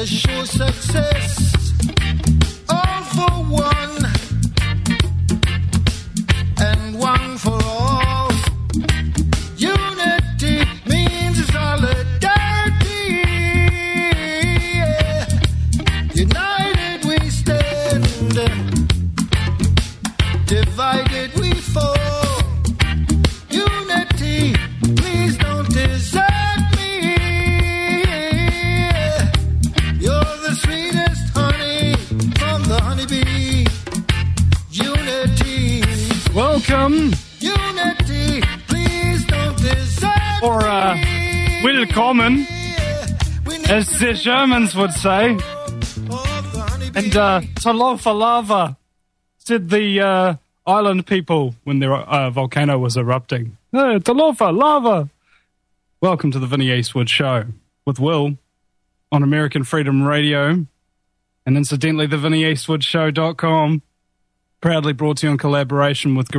sure success. All for one, and one for all. Unity means solidarity. Yeah. United we stand, divided we fall. Unity, please don't desert me. You're the sweetest honey from the honeybee. Unity. Welcome. Unity, please don't desert Or, me. willkommen, as the Germans would say. And, talofa lava, said the, island people when their volcano was erupting. Hey, talofa lava. Welcome to the Vinnie Eastwood Show with Will on American Freedom Radio and incidentally the VinnieEastwoodShow.com, proudly brought to you in collaboration with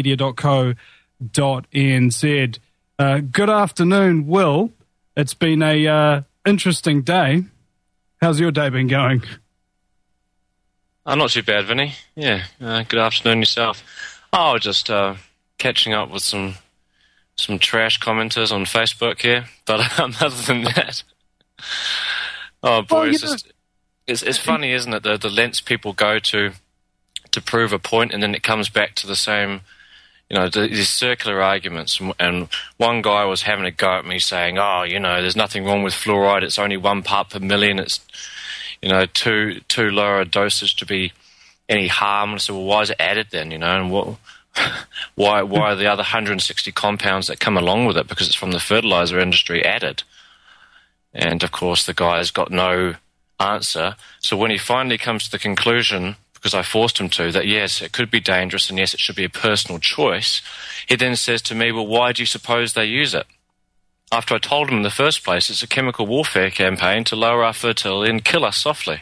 GuerrillaMedia.co.nz. Good afternoon, Will. It's been a interesting day. How's your day been going? Not too bad, Vinny. Yeah, good afternoon yourself. Oh, just catching up with some trash commenters on Facebook here. But other than that, oh boy, it's funny, isn't it? The lengths people go to prove a point, and then it comes back to the same, these circular arguments. And one guy was having a go at me saying, "Oh, there's nothing wrong with fluoride. It's only 1 part per million. It's too low a dosage to be any harm." And I said, well, why is it added then, and why are the other 160 compounds that come along with it, because it's from the fertilizer industry, added? And, of course, the guy's got no answer. So when he finally comes to the conclusion, because I forced him to, that yes, it could be dangerous and yes, it should be a personal choice, he then says to me, well, why do you suppose they use it? After I told him in the first place it's a chemical warfare campaign to lower our fertility and kill us softly.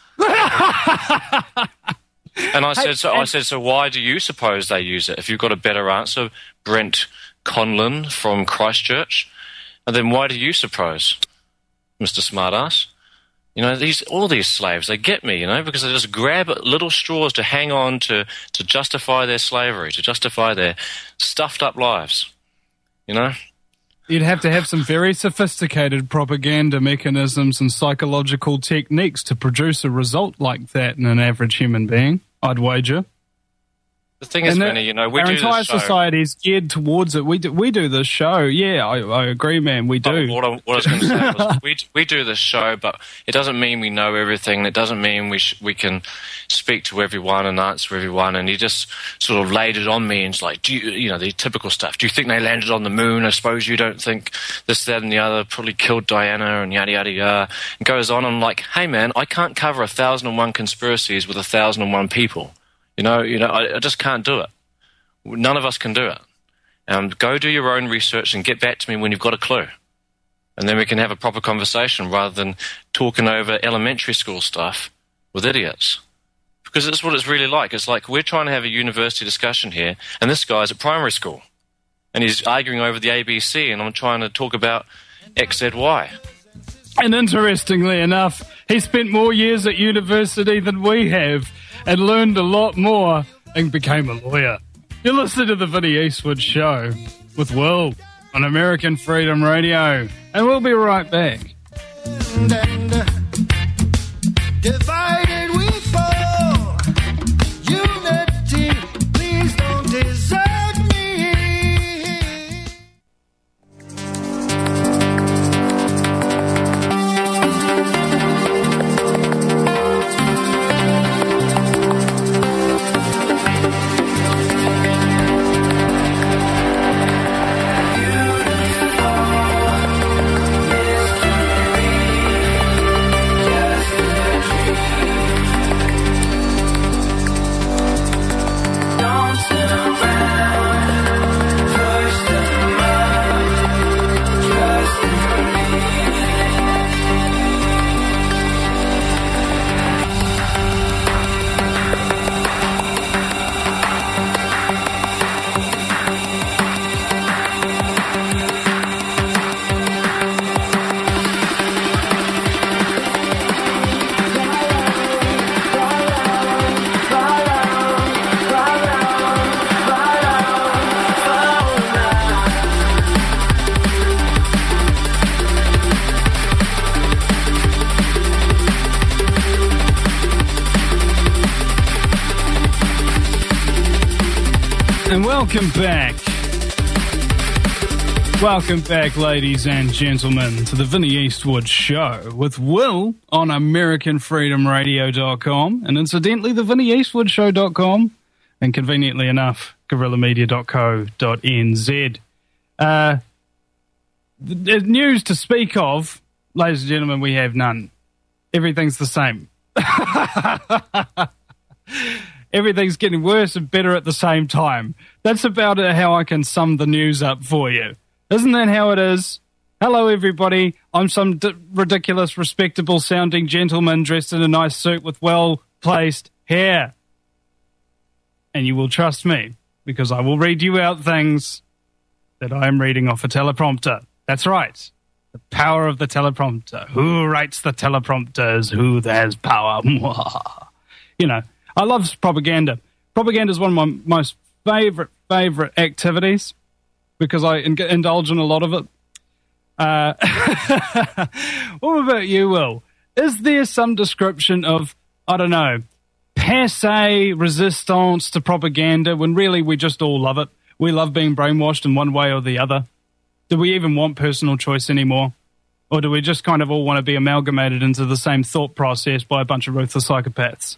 And I said, so why do you suppose they use it? If you've got a better answer, Brent Conlon from Christchurch, and then why do you suppose, Mr. Smartass? All these slaves, they get me, because they just grab little straws to hang on to justify their slavery, to justify their stuffed up lives, You'd have to have some very sophisticated propaganda mechanisms and psychological techniques to produce a result like that in an average human being, I'd wager. The thing is, Vinny, we our do entire this show. society is geared towards it. We do this show. Yeah, I agree, man. We do. What I was going to say was we do this show, but it doesn't mean we know everything. It doesn't mean we can speak to everyone and answer everyone. And he just sort of laid it on me and it's like, do you, the typical stuff. Do you think they landed on the moon? I suppose you don't think this, that, and the other. Probably killed Diana and yada yada yada. And goes on. I'm like, hey man, I can't cover 1,001 conspiracies with 1,001 people. I just can't do it. None of us can do it. Go do your own research and get back to me when you've got a clue. And then we can have a proper conversation rather than talking over elementary school stuff with idiots. Because that's what it's really like. It's like we're trying to have a university discussion here, and this guy's at primary school. And he's arguing over the ABC, and I'm trying to talk about XZY. And interestingly enough, he spent more years at university than we have and learned a lot more and became a lawyer. You listen to the Vinnie Eastwood Show with Will on American Freedom Radio, and we'll be right back. Divided we fall. Unity, please don't desert me. Welcome back. Welcome back, ladies and gentlemen, to the Vinnie Eastwood Show with Will on AmericanFreedomRadio.com and incidentally, the VinnieEastwoodShow.com and conveniently enough, GuerrillaMedia.co.nz. The news to speak of, ladies and gentlemen, we have none. Everything's the same. Everything's getting worse and better at the same time. That's about how I can sum the news up for you. Isn't that how it is? Hello, everybody. I'm some ridiculous, respectable-sounding gentleman dressed in a nice suit with well-placed hair. And you will trust me, because I will read you out things that I am reading off a teleprompter. That's right. The power of the teleprompter. Who writes the teleprompters? Who has power? You know, I love propaganda. Propaganda is one of my most favorite activities because I indulge in a lot of it. What about you, Will? Is there some description of, I don't know, passe resistance to propaganda when really we just all love it? We love being brainwashed in one way or the other. Do we even want personal choice anymore? Or do we just kind of all want to be amalgamated into the same thought process by a bunch of ruthless psychopaths?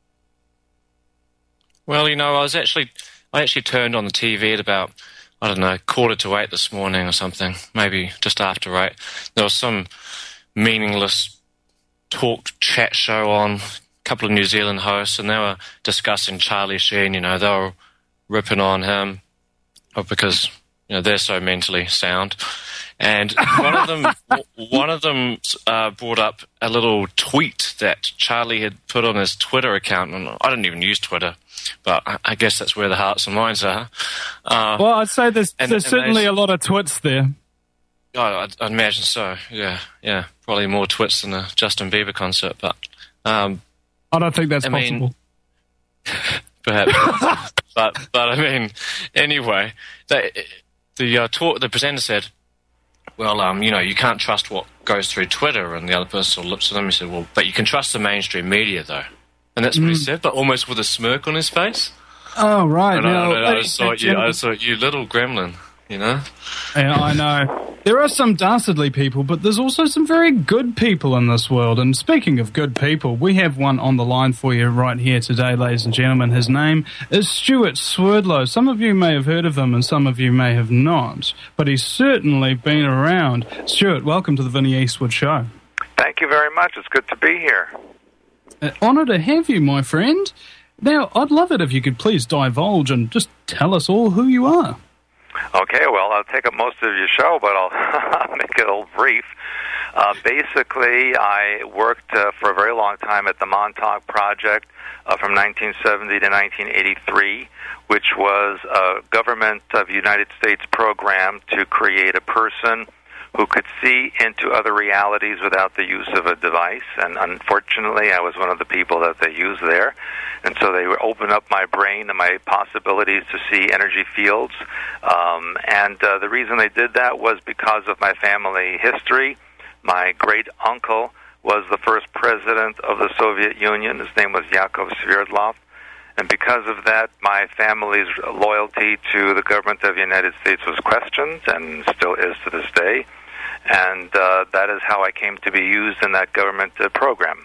Well, you know, I actually turned on the TV at about, 7:45 this morning or something, maybe just after 8. There was some meaningless chat show on, a couple of New Zealand hosts, and they were discussing Charlie Sheen. You know, they were ripping on him because, you know, they're so mentally sound. And one of them brought up a little tweet that Charlie had put on his Twitter account, and I don't even use Twitter, but I guess that's where the hearts and minds are. Well, I'd say there's certainly a lot of twits there. Oh, I'd imagine so. Yeah, probably more twits than a Justin Bieber concert, but I don't think that's possible. Perhaps, but I mean, anyway, the presenter said, well, you know, you can't trust what goes through Twitter, and the other person sort of looks at him and said, well, but you can trust the mainstream media, though. And that's what he said, but almost with a smirk on his face. Oh, right. And I just thought, you little gremlin, you know? Yeah, I know. There are some dastardly people, but there's also some very good people in this world. And speaking of good people, we have one on the line for you right here today, ladies and gentlemen. His name is Stuart Swerdlow. Some of you may have heard of him and some of you may have not, but he's certainly been around. Stuart, welcome to the Vinnie Eastwood Show. Thank you very much. It's good to be here. Honour to have you, my friend. Now, I'd love it if you could please divulge and just tell us all who you are. Okay, well, I'll take up most of your show, but I'll make it a little brief. Basically, I worked for a very long time at the Montauk Project from 1970 to 1983, which was a government of the United States program to create a person who could see into other realities without the use of a device. And unfortunately, I was one of the people that they used there. And so they would open up my brain and my possibilities to see energy fields. And the reason they did that was because of my family history. My great-uncle was the first president of the Soviet Union. His name was Yakov Sverdlov. And because of that, my family's loyalty to the government of the United States was questioned and still is to this day. And that is how I came to be used in that government program.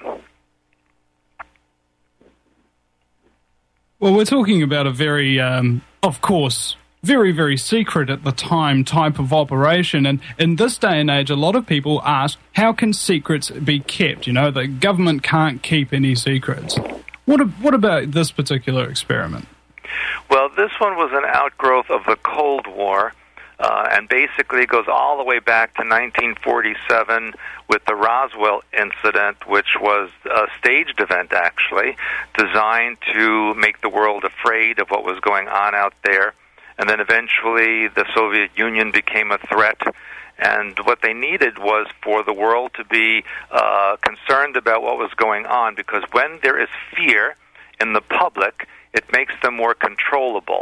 Well, we're talking about a very, of course, very, very secret at the time type of operation. And in this day and age, a lot of people ask, how can secrets be kept? You know, the government can't keep any secrets. What about this particular experiment? Well, this one was an outgrowth of the Cold War. And basically it goes all the way back to 1947 with the Roswell incident, which was a staged event, actually, designed to make the world afraid of what was going on out there. And then eventually the Soviet Union became a threat. And what they needed was for the world to be concerned about what was going on, because when there is fear in the public, it makes them more controllable.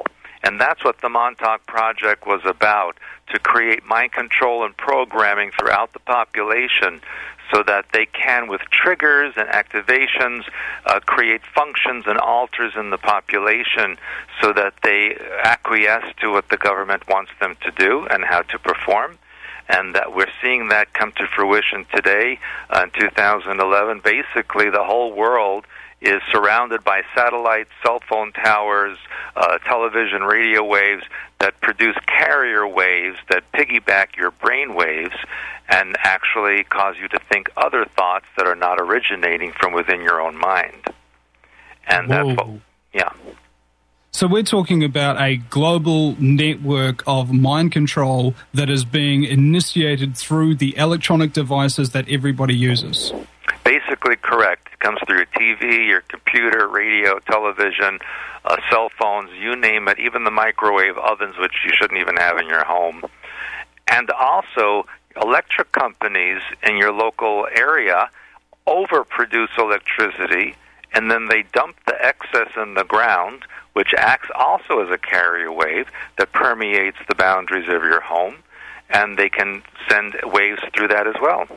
And that's what the Montauk Project was about, to create mind control and programming throughout the population so that they can, with triggers and activations, create functions and alters in the population so that they acquiesce to what the government wants them to do and how to perform. And that we're seeing that come to fruition today in 2011. Basically, the whole world is surrounded by satellites, cell phone towers, television, radio waves that produce carrier waves that piggyback your brain waves and actually cause you to think other thoughts that are not originating from within your own mind. And that's what, yeah. So we're talking about a global network of mind control that is being initiated through the electronic devices that everybody uses. Basically correct. It comes through your TV, your computer, radio, television, cell phones, you name it, even the microwave ovens, which you shouldn't even have in your home. And also, electric companies in your local area overproduce electricity, and then they dump the excess in the ground, which acts also as a carrier wave that permeates the boundaries of your home, and they can send waves through that as well.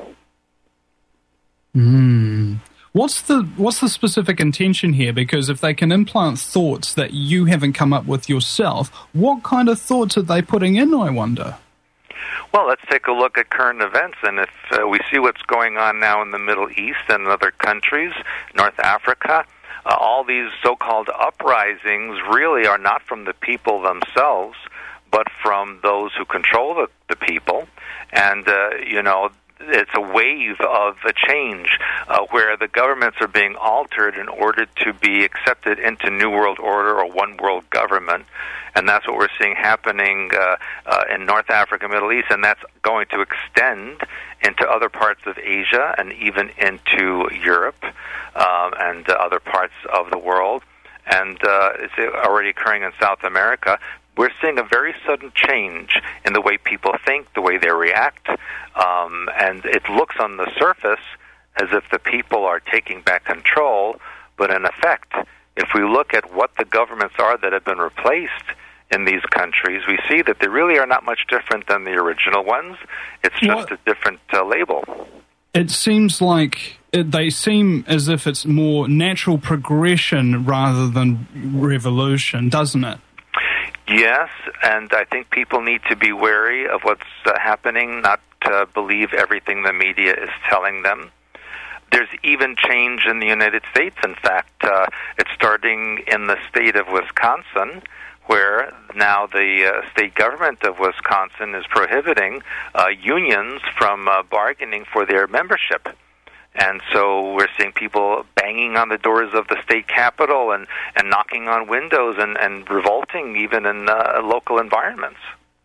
What's the specific intention here? Because if they can implant thoughts that you haven't come up with yourself, what kind of thoughts are they putting in, I wonder? Well, let's take a look at current events, and if we see what's going on now in the Middle East and other countries, North Africa, all these so-called uprisings really are not from the people themselves, but from those who control the people. And, it's a wave of a change where the governments are being altered in order to be accepted into New World Order or One World Government. And that's what we're seeing happening in North Africa, Middle East, and that's going to extend into other parts of Asia and even into Europe and other parts of the world. And it's already occurring in South America. We're seeing a very sudden change in the way people think, the way they react, and it looks on the surface as if the people are taking back control, but in effect, if we look at what the governments are that have been replaced in these countries, we see that they really are not much different than the original ones. It's just a different label. It seems like they seem as if it's more natural progression rather than revolution, doesn't it? Yes, and I think people need to be wary of what's happening, not believe everything the media is telling them. There's even change in the United States. In fact, it's starting in the state of Wisconsin, where now the state government of Wisconsin is prohibiting unions from bargaining for their membership. And so we're seeing people banging on the doors of the state capitol and knocking on windows and revolting even in local environments.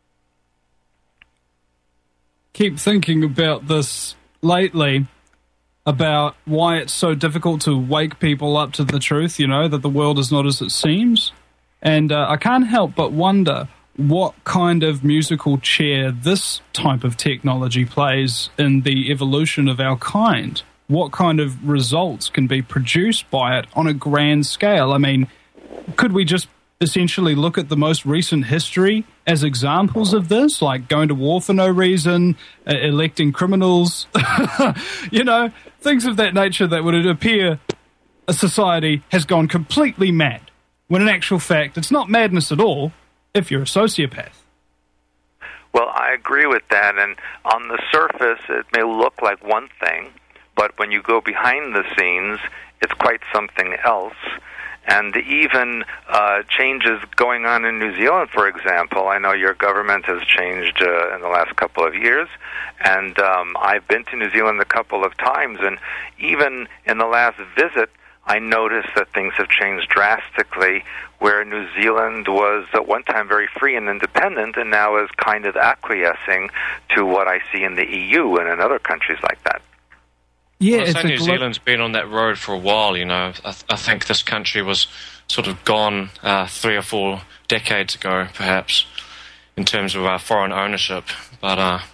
Keep thinking about this lately, about why it's so difficult to wake people up to the truth, that the world is not as it seems. And I can't help but wonder what kind of musical chair this type of technology plays in the evolution of our kind. What kind of results can be produced by it on a grand scale? I mean, could we just essentially look at the most recent history as examples of this, like going to war for no reason, electing criminals, things of that nature that would appear a society has gone completely mad, when in actual fact it's not madness at all if you're a sociopath. Well, I agree with that, and on the surface it may look like one thing, but when you go behind the scenes, it's quite something else. And even changes going on in New Zealand, for example. I know your government has changed in the last couple of years, and I've been to New Zealand a couple of times, and even in the last visit, I noticed that things have changed drastically, where New Zealand was at one time very free and independent, and now is kind of acquiescing to what I see in the EU and in other countries like that. Yeah, well, New Zealand's been on that road for a while, I think this country was sort of gone 3 or 4 decades ago, perhaps, in terms of foreign ownership. But, I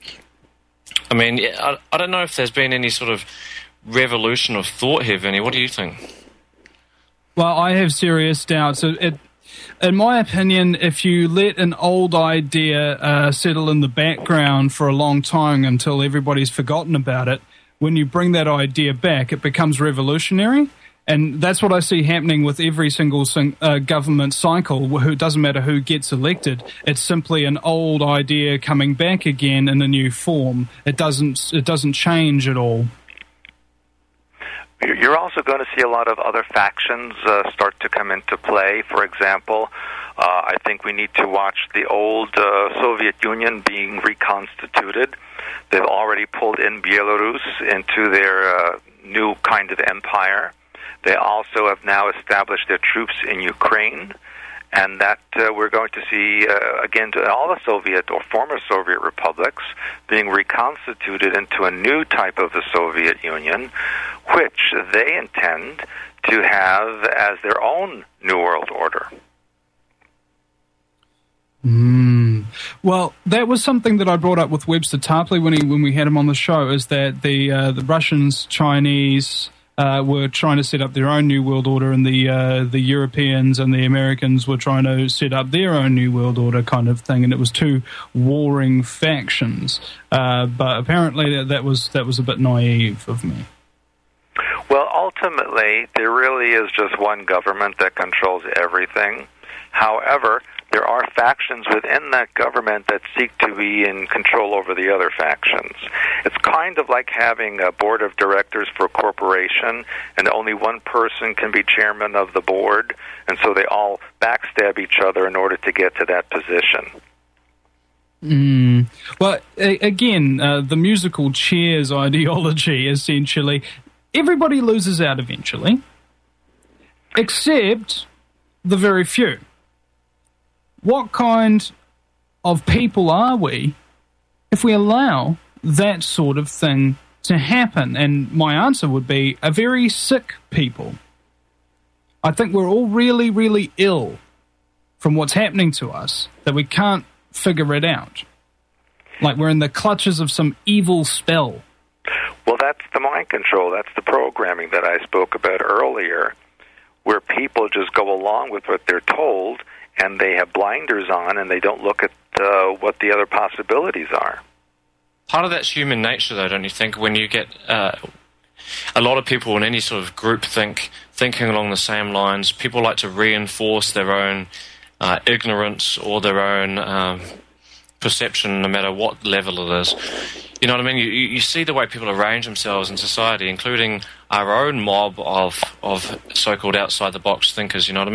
don't know if there's been any sort of revolution of thought here, Vinny. What do you think? Well, I have serious doubts. In my opinion, if you let an old idea settle in the background for a long time until everybody's forgotten about it, when you bring that idea back, it becomes revolutionary. And that's what I see happening with every single government cycle. It doesn't matter who gets elected. It's simply an old idea coming back again in a new form. It doesn't change at all. You're also going to see a lot of other factions start to come into play. For example, I think we need to watch the old Soviet Union being reconstituted. They've already pulled in Belarus into their new kind of empire. They also have now established their troops in Ukraine, and that we're going to see, again, all the Soviet or former Soviet republics being reconstituted into a new type of the Soviet Union, which they intend to have as their own New World Order. Well, that was something that I brought up with Webster Tarpley when we had him on the show, is that the Russians, Chinese were trying to set up their own New World Order, and the Europeans and the Americans were trying to set up their own New World Order kind of thing, and it was two warring factions. But apparently that was a bit naive of me. Well, ultimately, there really is just one government that controls everything. However, there are factions within that government that seek to be in control over the other factions. It's kind of like having a board of directors for a corporation, and only one person can be chairman of the board, and so they all backstab each other in order to get to that position. Well, again, the musical chairs ideology, essentially, everybody loses out eventually, except the very few. What kind of people are we if we allow that sort of thing to happen? And my answer would be a very sick people. I think we're all really, really ill from what's happening to us, that we can't figure it out. Like we're in the clutches of some evil spell. Well, that's the mind control. That's the programming that I spoke about earlier, where people just go along with what they're told, and they have blinders on, and they don't look at what the other possibilities are. Part of that's human nature, though, don't you think? When you get a lot of people in any sort of group thinking along the same lines, people like to reinforce their own ignorance or their own perception, no matter what level it is. You know what I mean? You see the way people arrange themselves in society, including our own mob of so-called outside-the-box thinkers, you know what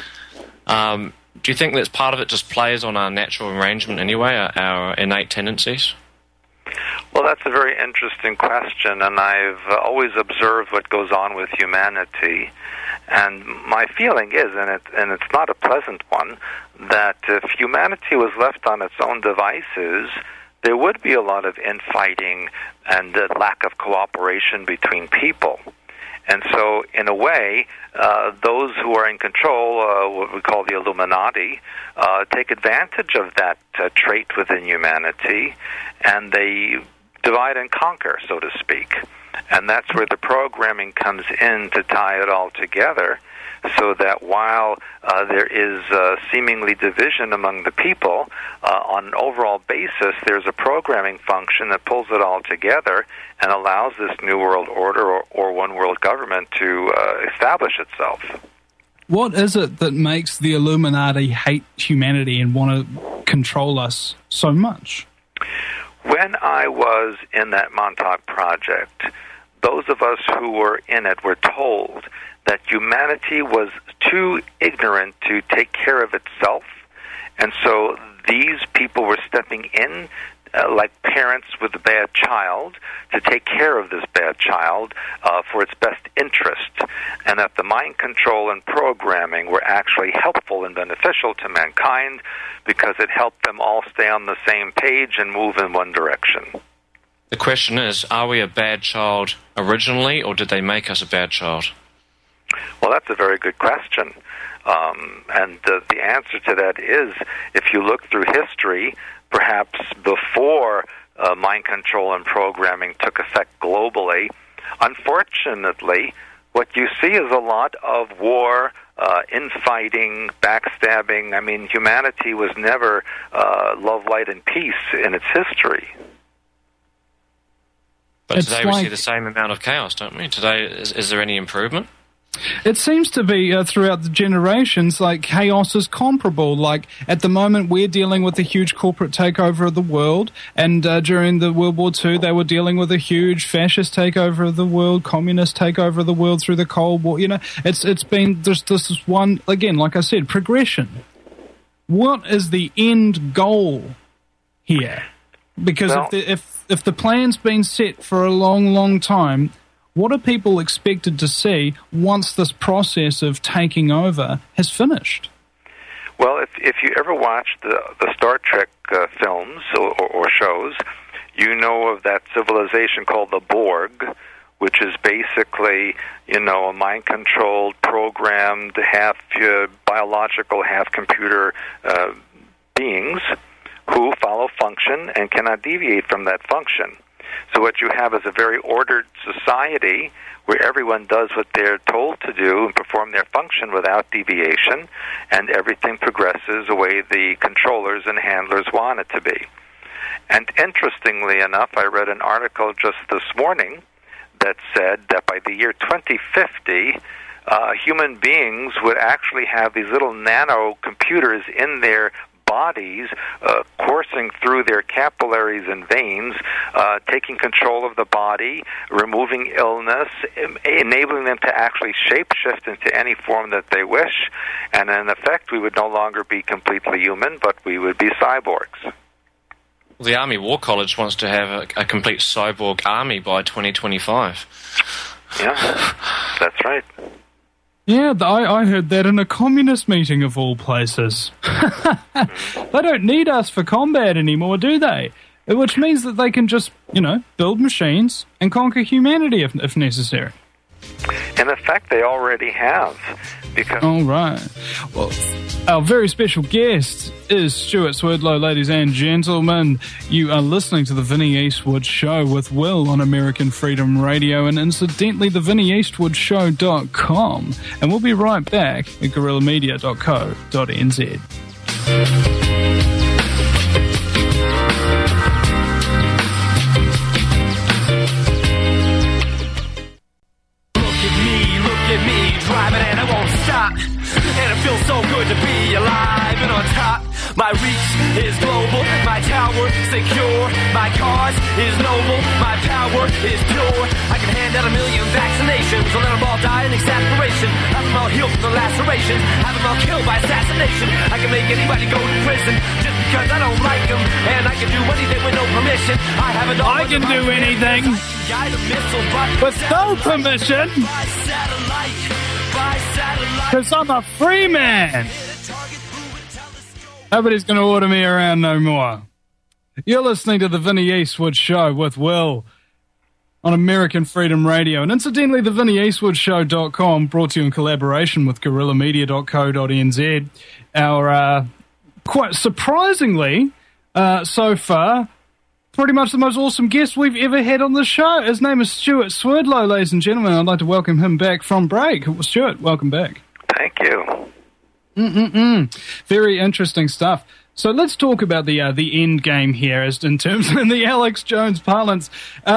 I mean? Do you think that part of it just plays on our natural arrangement anyway, our innate tendencies? Well, that's a very interesting question, and I've always observed what goes on with humanity. And my feeling is, and it's not a pleasant one, that if humanity was left on its own devices, there would be a lot of infighting and lack of cooperation between people. And so, in a way, those who are in control, what we call the Illuminati, take advantage of that trait within humanity, and they divide and conquer, so to speak. And that's where the programming comes in to tie it all together, so that while there is seemingly division among the people, on an overall basis, there's a programming function that pulls it all together and allows this New World Order or one world government to establish itself. What is it that makes the Illuminati hate humanity and want to control us so much? When I was in that Montauk Project, those of us who were in it were told that humanity was too ignorant to take care of itself, and so these people were stepping in like parents with a bad child to take care of this bad child for its best interest, and that the mind control and programming were actually helpful and beneficial to mankind because it helped them all stay on the same page and move in one direction. The question is, are we a bad child originally, or did they make us a bad child? Well, that's a very good question. And the answer to that is, if you look through history, perhaps before mind control and programming took effect globally, unfortunately, what you see is a lot of war, infighting, backstabbing. I mean, humanity was never love, light, and peace in its history. But It's today we see like- the same amount of chaos, don't we? Today, is there any improvement? It seems to be throughout the generations, like chaos is comparable. Like at the moment, we're dealing with a huge corporate takeover of the world, and during the World War II, they were dealing with a huge fascist takeover of the world, communist takeover of the world through the Cold War. You know, it's been this is one again, like I said, progression. What is the end goal here? Because Well- if the plan's been set for a long, long time, what are people expected to see once this process of taking over has finished? Well, if you ever watched the Star Trek films or shows, you know of that civilization called the Borg, which is basically, a mind-controlled, programmed, half biological, half computer beings who follow function and cannot deviate from that function. So what you have is a very ordered society where everyone does what they're told to do and perform their function without deviation, and everything progresses the way the controllers and handlers want it to be. And interestingly enough, I read an article just this morning that said that by the year 2050, human beings would actually have these little nano computers in their bodies coursing through their capillaries and veins, taking control of the body, removing illness, enabling them to actually shapeshift into any form that they wish, and in effect we would no longer be completely human, but we would be cyborgs. Well, the Army War College wants to have a complete cyborg army by 2025. Yeah, that's right. Yeah, I heard that in a communist meeting of all places. They don't need us for combat anymore, do they? Which means that they can just, build machines and conquer humanity if necessary. In effect, they already have. Because All right. Well, our very special guest is Stuart Swerdlow, ladies and gentlemen. You are listening to the Vinnie Eastwood Show with Will on American Freedom Radio, and incidentally, the VinnieEastwoodShow.com. And we'll be right back at guerrillamedia.co.nz. Look at me, driving and I won't stop. And it feels so good to be alive and on top. My reach is global, my tower secure. My cause is noble, my power is pure. I can hand out 1 million vaccinations, or let them all die in exasperation. Have them all healed from the lacerations, have them all killed by assassination. I can make anybody go to prison just because I don't like them. And I can do anything with no permission. I have it all. I can do anything with no permission, because I'm a free man. Nobody's going to order me around no more. You're listening to the Vinnie Eastwood Show with Will on American Freedom Radio. And incidentally, the VinnieEastwoodShow.com, brought to you in collaboration with GuerrillaMedia.co.nz. Our, quite surprisingly, so far, pretty much the most awesome guest we've ever had on the show. His name is Stuart Swerdlow, ladies and gentlemen. I'd like to welcome him back from break. Stuart, welcome back. thank you. Very interesting stuff. So let's talk about the end game here, as in terms of the Alex Jones parlance.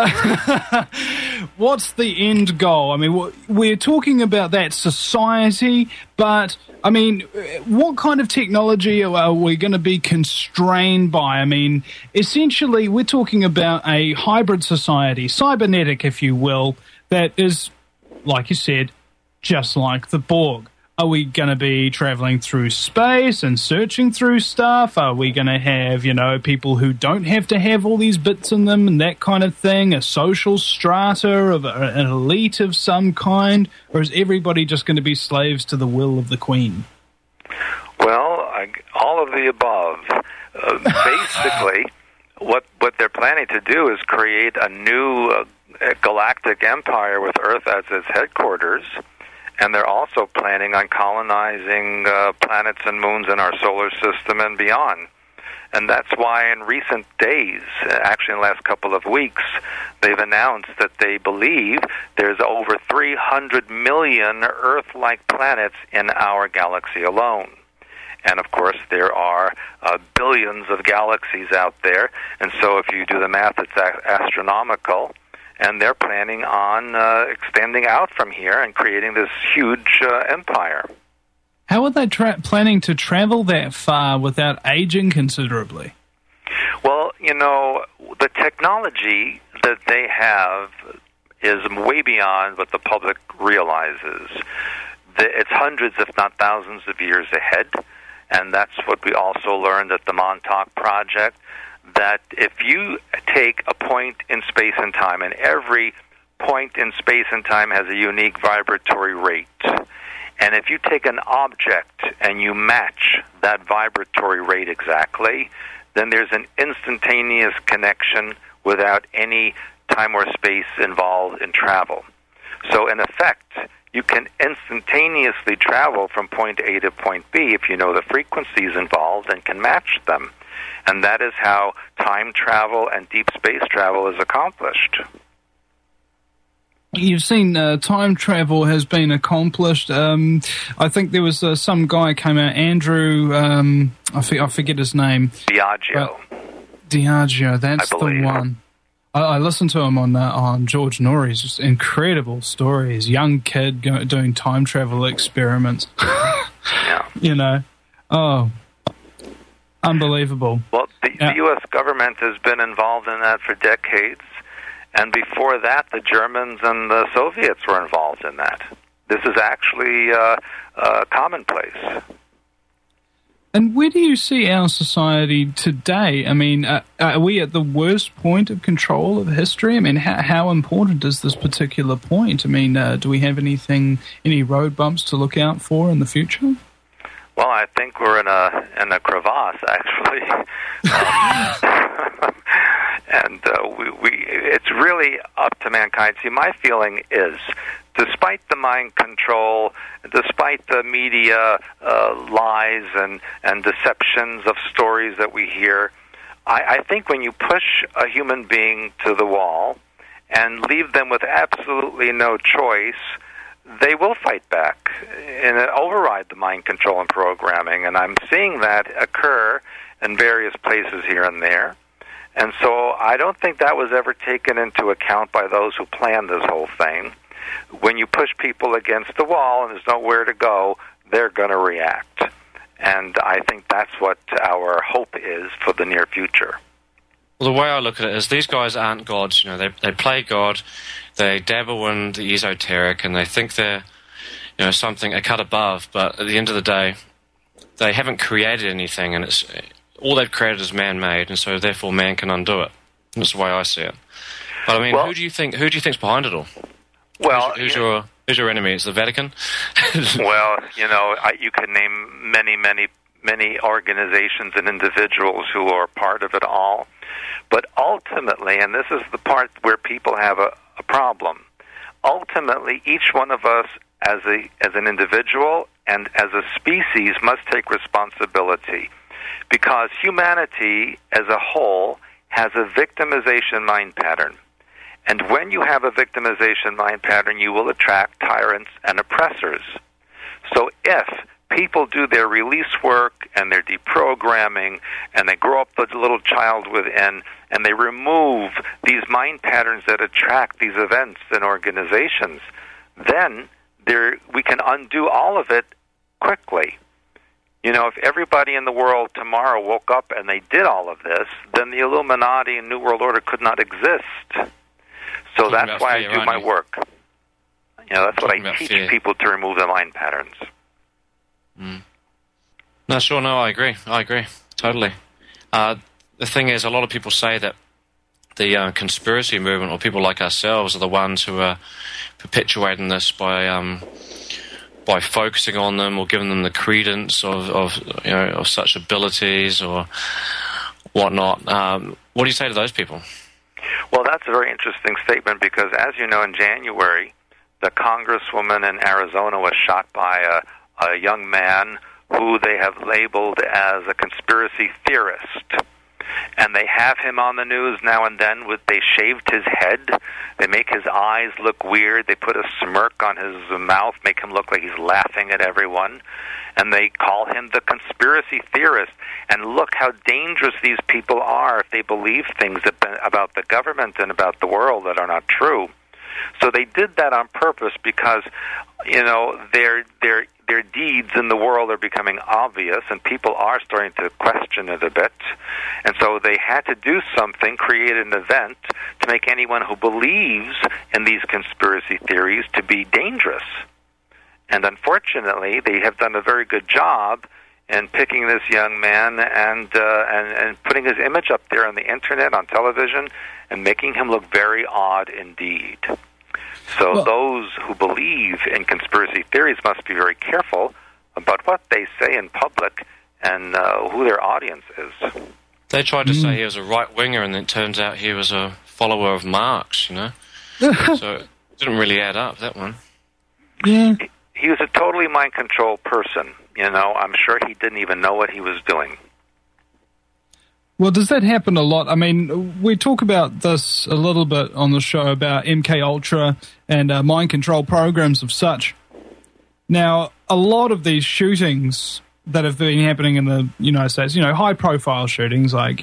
What's the end goal? I mean, we're talking about that society, but I mean, what kind of technology are we going to be constrained by? I mean, essentially, we're talking about a hybrid society, cybernetic, if you will, that is, like you said, just like the Borg. Are we going to be traveling through space and searching through stuff? Are we going to have, people who don't have to have all these bits in them and that kind of thing? A social strata of an elite of some kind? Or is everybody just going to be slaves to the will of the Queen? Well, all of the above. Basically, what they're planning to do is create a new galactic empire with Earth as its headquarters. And they're also planning on colonizing planets and moons in our solar system and beyond. And that's why in recent days, actually in the last couple of weeks, they've announced that they believe there's over 300 million Earth-like planets in our galaxy alone. And, of course, there are billions of galaxies out there. And so if you do the math, it's astronomical. And they're planning on extending out from here and creating this huge empire. How are they planning to travel that far without aging considerably? Well, you know, the technology that they have is way beyond what the public realizes. It's hundreds, if not thousands, of years ahead. And that's what we also learned at the Montauk Project, that if you take a point in space and time, and every point in space and time has a unique vibratory rate, and if you take an object and you match that vibratory rate exactly, then there's an instantaneous connection without any time or space involved in travel. So in effect, you can instantaneously travel from point A to point B if you know the frequencies involved and can match them. And that is how time travel and deep space travel is accomplished. You've seen time travel has been accomplished. I think there was some guy came out, Andrew, I forget his name. Diageo, that's the one. I listened to him on George Norrie's, just incredible stories. Young kid doing time travel experiments. Yeah. You know, unbelievable. Well, the U.S. government has been involved in that for decades, and before that, the Germans and the Soviets were involved in that. This is actually commonplace. And where do you see our society today? I mean, are we at the worst point of control of history? I mean, how important is this particular point? I mean, do we have any road bumps to look out for in the future? Well, I think we're in a crevasse, actually, and it's really up to mankind. See, my feeling is, despite the mind control, despite the media lies and deceptions of stories that we hear, I think when you push a human being to the wall and leave them with absolutely no choice, they will fight back and override the mind control and programming. And I'm seeing that occur in various places here and there. And so I don't think that was ever taken into account by those who planned this whole thing. When you push people against the wall and there's nowhere to go, they're going to react. And I think that's what our hope is for the near future. Well, the way I look at it is these guys aren't gods. You know, they play God, they dabble in the esoteric, and they think they're, you know, something a cut above. But at the end of the day, they haven't created anything, and it's all they've created is man-made, and so therefore man can undo it. And that's the way I see it. But I mean, who do you think's behind it all? Well, who's your enemy? It's the Vatican. Well, you know, you could name many organizations and individuals who are part of it all. But ultimately, and this is the part where people have a problem, ultimately each one of us as an individual and as a species must take responsibility, because humanity as a whole has a victimization mind pattern. And when you have a victimization mind pattern, you will attract tyrants and oppressors. So if people do their release work and their deprogramming and they grow up the little child within and they remove these mind patterns that attract these events and organizations, then we can undo all of it quickly. You know, if everybody in the world tomorrow woke up and they did all of this, then the Illuminati and New World Order could not exist. So that's why I do my work. You know, that's what I teach people, to remove the mind patterns. Mm. No, I agree, totally. The thing is, a lot of people say that the conspiracy movement, or people like ourselves, are the ones who are perpetuating this by focusing on them or giving them the credence of such abilities or whatnot. What do you say to those people? Well, that's a very interesting statement, because as you know, in January, the congresswoman in Arizona was shot by a young man who they have labeled as a conspiracy theorist. And they have him on the news now and then. They shaved his head. They make his eyes look weird. They put a smirk on his mouth, make him look like he's laughing at everyone. And they call him the conspiracy theorist. And look how dangerous these people are if they believe things about the government and about the world that are not true. So they did that on purpose because, their deeds in the world are becoming obvious, and people are starting to question it a bit. And so they had to do something, create an event, to make anyone who believes in these conspiracy theories to be dangerous. And unfortunately, they have done a very good job in picking this young man and putting his image up there on the internet, on television, and making him look very odd indeed. So those who believe in conspiracy theories must be very careful about what they say in public and who their audience is. They tried to say he was a right-winger, and it turns out he was a follower of Marx, So it didn't really add up, that one. Yeah. He was a totally mind-controlled person. I'm sure he didn't even know what he was doing. Well, does that happen a lot? I mean, we talk about this a little bit on the show about MK Ultra and mind control programs of such. Now, a lot of these shootings that have been happening in the United States, high-profile shootings like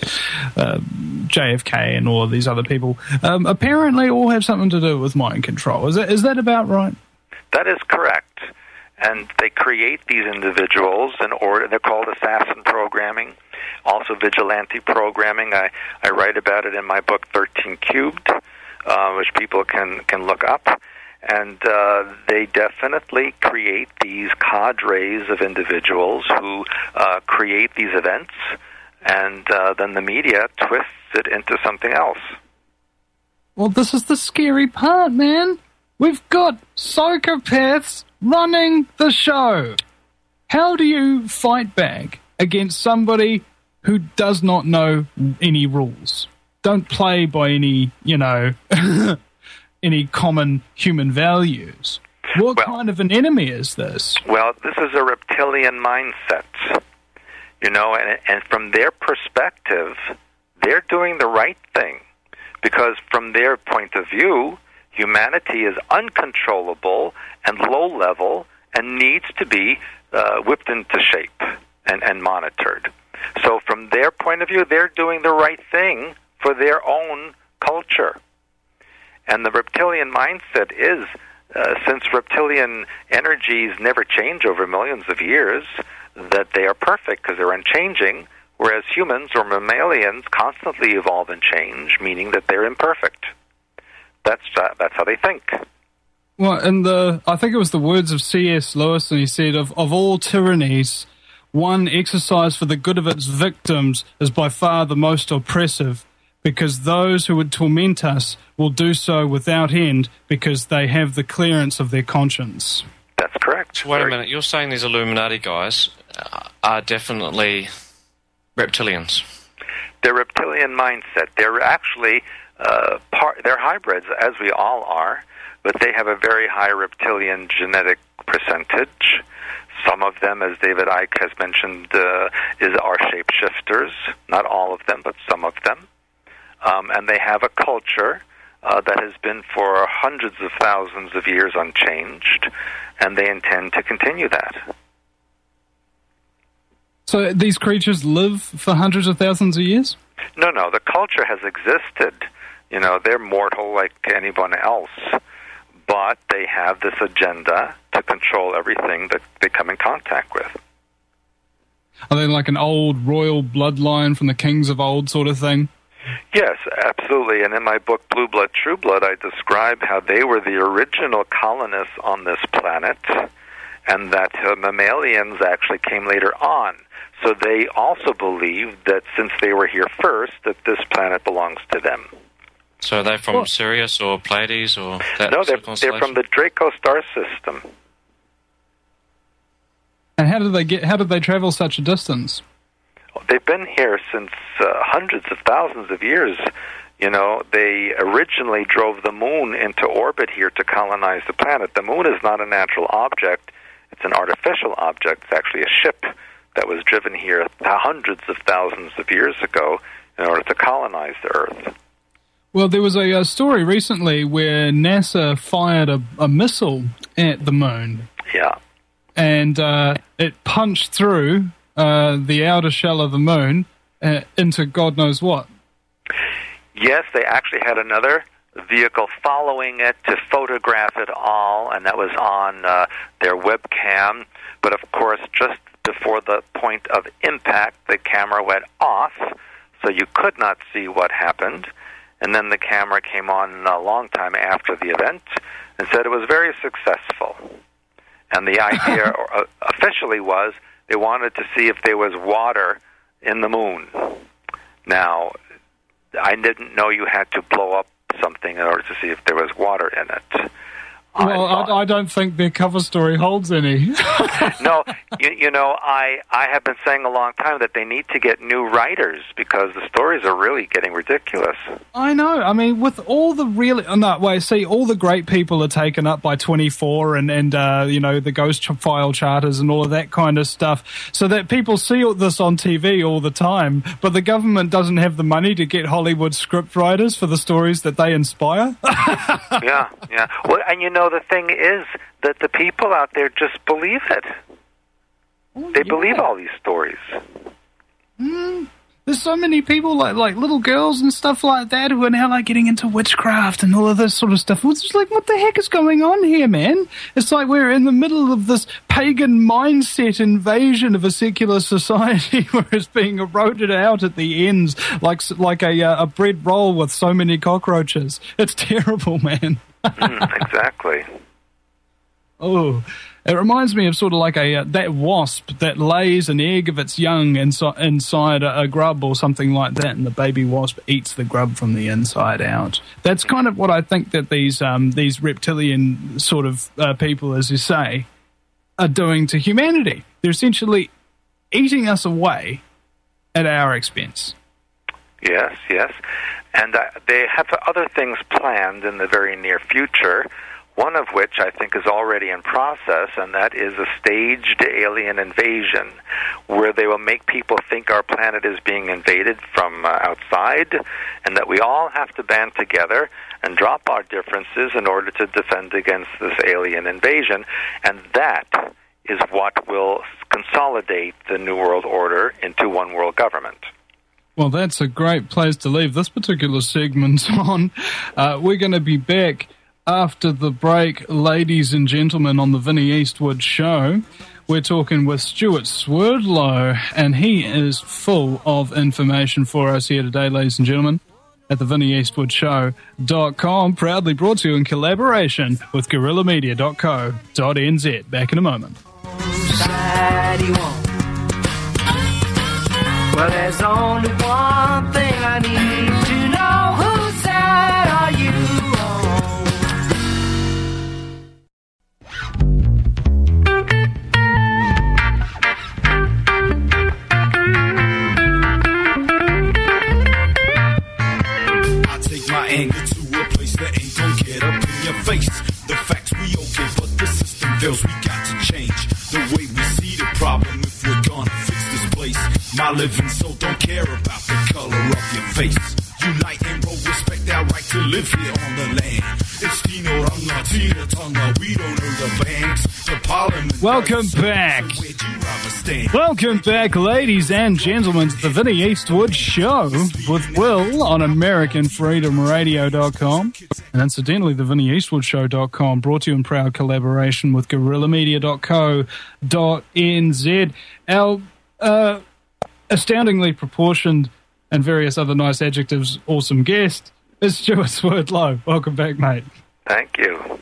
JFK and all of these other people, apparently all have something to do with mind control. Is that about right? That is correct. And they create these individuals in order. They're called assassin programming, also vigilante programming. I write about it in my book 13 Cubed, which people can look up. And they definitely create these cadres of individuals who create these events, and then the media twists it into something else. Well, this is the scary part, man. We've got psychopaths running the show. How do you fight back against somebody who does not know any rules? Don't play by any, any common human values. What kind of an enemy is this? Well, this is a reptilian mindset, and from their perspective, they're doing the right thing, because from their point of view, humanity is uncontrollable and low-level and needs to be whipped into shape and monitored. So from their point of view, they're doing the right thing for their own culture. And the reptilian mindset is, since reptilian energies never change over millions of years, that they are perfect because they're unchanging, whereas humans or mammalians constantly evolve and change, meaning that they're imperfect. That's how they think. Well, I think it was the words of C.S. Lewis, and he said, of all tyrannies, one exercised for the good of its victims is by far the most oppressive, because those who would torment us will do so without end because they have the clearance of their conscience. That's correct. Wait a minute, you're saying these Illuminati guys are definitely reptilians? They're reptilian mindset. They're actually... they're hybrids, as we all are, but they have a very high reptilian genetic percentage. Some of them, as David Icke has mentioned, are shapeshifters. Not all of them, but some of them. And they have a culture that has been for hundreds of thousands of years unchanged, and they intend to continue that. So these creatures live for hundreds of thousands of years? No, the culture has existed. They're mortal like anyone else, but they have this agenda to control everything that they come in contact with. Are they like an old royal bloodline from the kings of old sort of thing? Yes, absolutely. And in my book, Blue Blood, True Blood, I describe how they were the original colonists on this planet, and that mammalians actually came later on. So they also believed that since they were here first, that this planet belongs to them. So are they from Sirius or Pleiades or that? No, they're from the Draco star system. And how did they travel such a distance? They've been here since hundreds of thousands of years. They originally drove the moon into orbit here to colonize the planet. The moon is not a natural object. It's an artificial object. It's actually a ship that was driven here hundreds of thousands of years ago in order to colonize the Earth. Well, there was a story recently where NASA fired a missile at the moon. Yeah. And it punched through the outer shell of the moon into God knows what. Yes, they actually had another vehicle following it to photograph it all, and that was on their webcam. But of course, just before the point of impact, the camera went off, so you could not see what happened. And then the camera came on a long time after the event and said it was very successful. And the idea officially was they wanted to see if there was water in the moon. Now, I didn't know you had to blow up something in order to see if there was water in it. Well, I don't think their cover story holds any. No, you know, I have been saying a long time that they need to get new writers because the stories are really getting ridiculous. I know. I mean, with all the all the great people are taken up by 24 and you know, the Ghost File charters and all of that kind of stuff, so that people see all this on TV all the time, but the government doesn't have the money to get Hollywood script writers for the stories that they inspire. Yeah. Well, and you know, the thing is that the people out there just believe it. They believe all these stories. There's so many people, like little girls and stuff like that, who are now like getting into witchcraft and all of this sort of stuff. It's just like, what the heck is going on here, man? It's like we're in the middle of this pagan mindset invasion of a secular society where it's being eroded out at the ends like a bread roll with so many cockroaches. It's terrible, man. Exactly. Oh, it reminds me of sort of like that wasp that lays an egg of its young inside a grub or something like that, and the baby wasp eats the grub from the inside out. That's kind of what I think that these reptilian sort of people, as you say, are doing to humanity. They're essentially eating us away at our expense. Yes. And they have other things planned in the very near future, one of which I think is already in process, and that is a staged alien invasion, where they will make people think our planet is being invaded from outside, and that we all have to band together and drop our differences in order to defend against this alien invasion, and that is what will consolidate the New World Order into one world government. Well, that's a great place to leave this particular segment on. We're going to be back after the break, ladies and gentlemen, on the Vinnie Eastwood Show. We're talking with Stuart Swerdlow, and he is full of information for us here today, ladies and gentlemen, at the VinnieEastwoodShow.com, proudly brought to you in collaboration with GuerrillaMedia.co.nz. Back in a moment. Well, there's only one thing I need to know. Whose side are you I take my anger to a place that ain't gonna get up in your face. The facts we okay, but the system fails. We got to change the way we see the problem if we're gonna fix this place. My living soul don't care about the color of your face. Unite and roll, respect our right to live here on the land. It's Tino Ranga, Tina Tonga, we don't know the banks, the parliament. Welcome back. Welcome back, ladies and gentlemen, to the Vinnie Eastwood Show with Will on AmericanFreedomRadio.com. And incidentally, the VinnieEastwoodShow.com, brought to you in proud collaboration with GuerrillaMedia.co.nz. Our astoundingly proportioned and various other nice adjectives awesome guest is Stuart Swerdlow. Welcome back, mate. Thank you.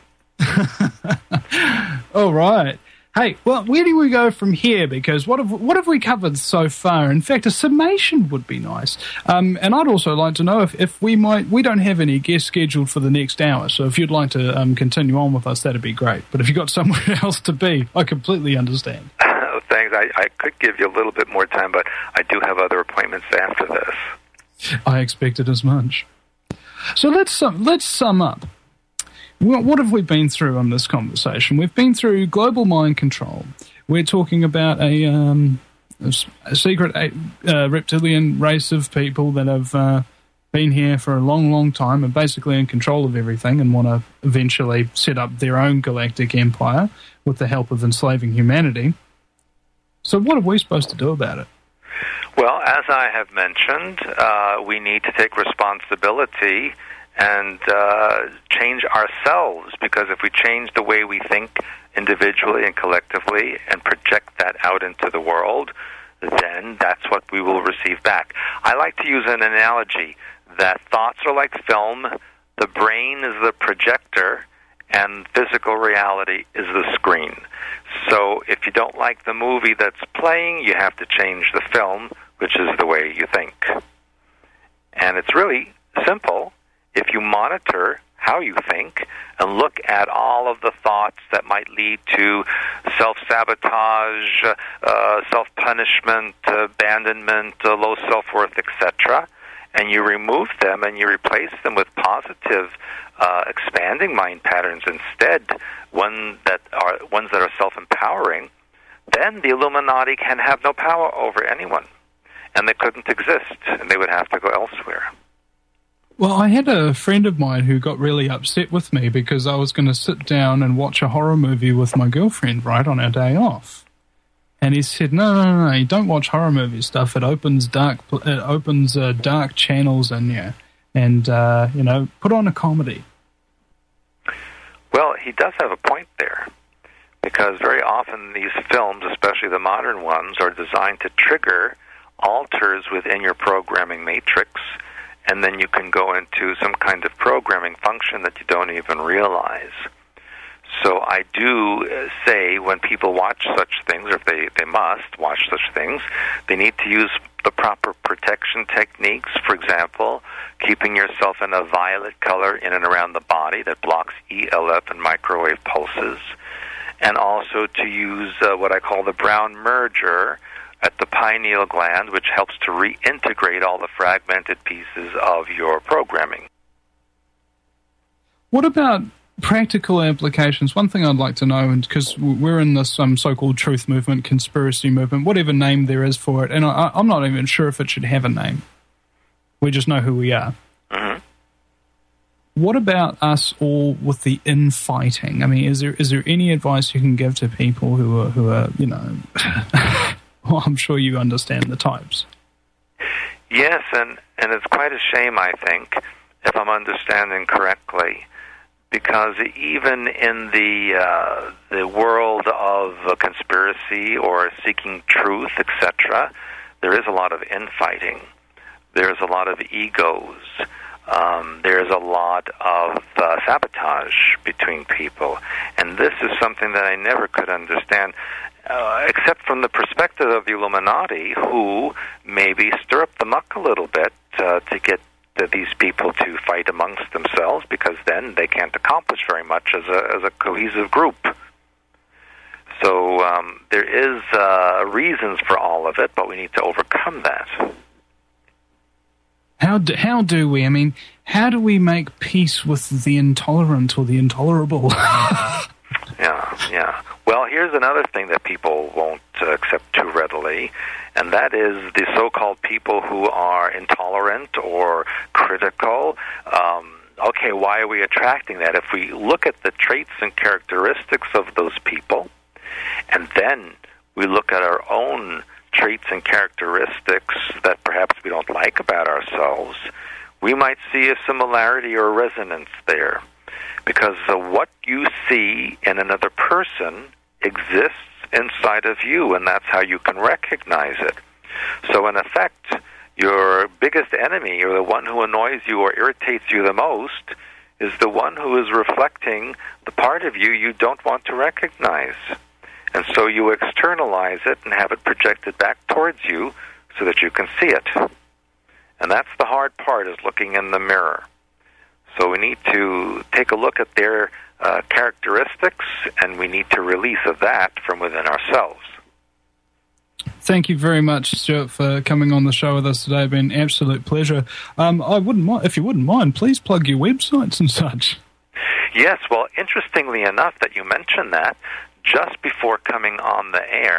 All right. Hey, well, where do we go from here? Because what have we covered so far? In fact, a summation would be nice. And I'd also like to know if we don't have any guests scheduled for the next hour, so if you'd like to continue on with us, that'd be great. But if you've got somewhere else to be, I completely understand. Thanks. I could give you a little bit more time, but I do have other appointments after this. I expected as much. So let's sum up. What have we been through on this conversation? We've been through global mind control. We're talking about a a secret reptilian race of people that have been here for a long, long time and basically in control of everything and want to eventually set up their own galactic empire with the help of enslaving humanity. So what are we supposed to do about it? Well, as I have mentioned, we need to take responsibility and change ourselves, because if we change the way we think individually and collectively and project that out into the world, then that's what we will receive back. I like to use an analogy that thoughts are like film, the brain is the projector, and physical reality is the screen. So if you don't like the movie that's playing, you have to change the film, which is the way you think. And it's really simple. If you monitor how you think and look at all of the thoughts that might lead to self-sabotage, self-punishment, abandonment, low self-worth, etc., and you remove them and you replace them with positive, expanding mind patterns instead, ones that are self-empowering, then the Illuminati can have no power over anyone, and they couldn't exist, and they would have to go elsewhere. Well, I had a friend of mine who got really upset with me because I was going to sit down and watch a horror movie with my girlfriend, right, on our day off. And he said, no, you don't watch horror movie stuff. It opens dark channels in you. And, put on a comedy. Well, he does have a point there, because very often these films, especially the modern ones, are designed to trigger alters within your programming matrix, and then you can go into some kind of programming function that you don't even realize. So I do say when people watch such things, or if they must watch such things, they need to use the proper protection techniques. For example, keeping yourself in a violet color in and around the body that blocks ELF and microwave pulses, and also to use what I call the brown merger at the pineal gland, which helps to reintegrate all the fragmented pieces of your programming. What about practical applications? One thing I'd like to know, and because we're in this so-called truth movement, conspiracy movement, whatever name there is for it, and I'm not even sure if it should have a name. We just know who we are. Mm-hmm. What about us all with the infighting? I mean, is there any advice you can give to people who are well, I'm sure you understand the types. Yes, and it's quite a shame, I think, if I'm understanding correctly, because even in the world of conspiracy or seeking truth, etc., there is a lot of infighting. There's a lot of egos. There's a lot of sabotage between people. And this is something that I never could understand, except from the perspective of the Illuminati, who maybe stir up the muck a little bit to get these people to fight amongst themselves, because then they can't accomplish very much as a cohesive group. So there is reasons for all of it, but we need to overcome that. How do we? I mean, how do we make peace with the intolerant or the intolerable? Yeah. Well, here's another thing that people won't accept too readily, and that is the so-called people who are intolerant or critical. Okay, why are we attracting that? If we look at the traits and characteristics of those people, and then we look at our own traits and characteristics that perhaps we don't like about ourselves, we might see a similarity or resonance there. Because what you see in another person exists inside of you, and that's how you can recognize it. So in effect, your biggest enemy, or the one who annoys you or irritates you the most, is the one who is reflecting the part of you you don't want to recognize. And so you externalize it and have it projected back towards you so that you can see it. And that's the hard part, is looking in the mirror. So we need to take a look at their characteristics, and we need to release of that from within ourselves. Thank you very much, Stuart, for coming on the show with us today. It's been an absolute pleasure. I wouldn't mind, if you wouldn't mind, please plug your websites and such. Yes, well, interestingly enough that you mentioned that, just before coming on the air,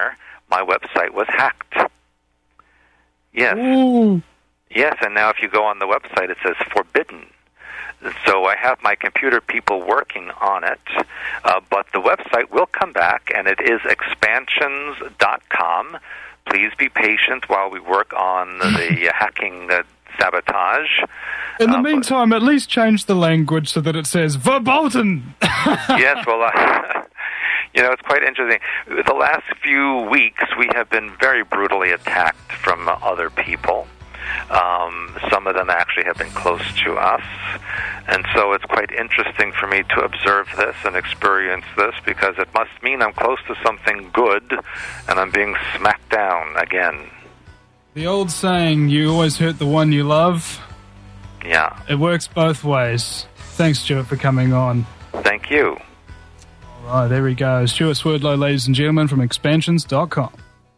my website was hacked. Yes. Ooh. Yes, and now if you go on the website, it says forbidden. So I have my computer people working on it, but the website will come back, and it is expansions.com. Please be patient while we work on the hacking sabotage. In the meantime, at least change the language so that it says verboten. Yes, well, it's quite interesting. The last few weeks, we have been very brutally attacked from other people. Some of them actually have been close to us. And so it's quite interesting for me to observe this and experience this, because it must mean I'm close to something good and I'm being smacked down again. The old saying, you always hurt the one you love. Yeah. It works both ways. Thanks, Stuart, for coming on. Thank you. All right, there we go. Stuart Swerdlow, ladies and gentlemen, from expansions.com.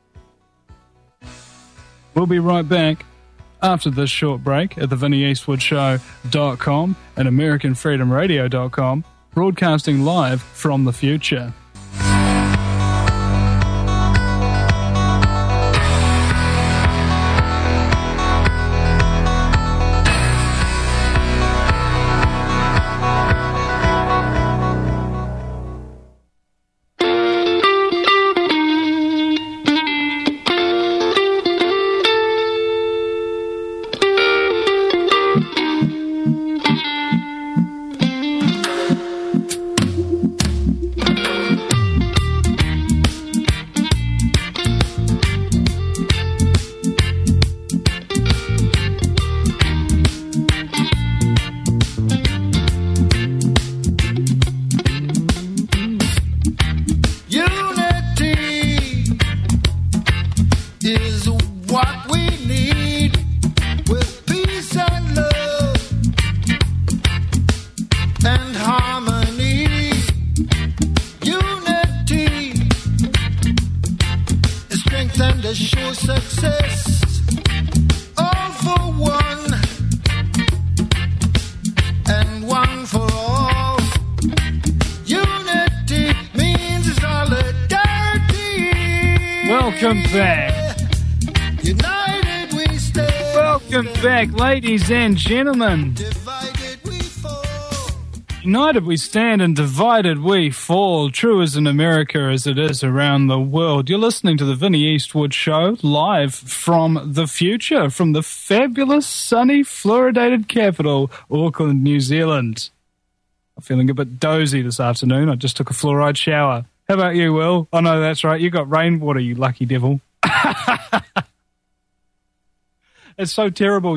We'll be right back after this short break at the VinnyEastwoodShow.com and AmericanFreedomRadio.com, broadcasting live from the future. Ladies and gentlemen, united we stand and divided we fall, true as in America as it is around the world. You're listening to the Vinny Eastwood Show, live from the future, from the fabulous, sunny, fluoridated capital, Auckland, New Zealand. I'm feeling a bit dozy this afternoon. I just took a fluoride shower. How about you, Will? Oh, no, that's right. You got rainwater, you lucky devil. It's so terrible,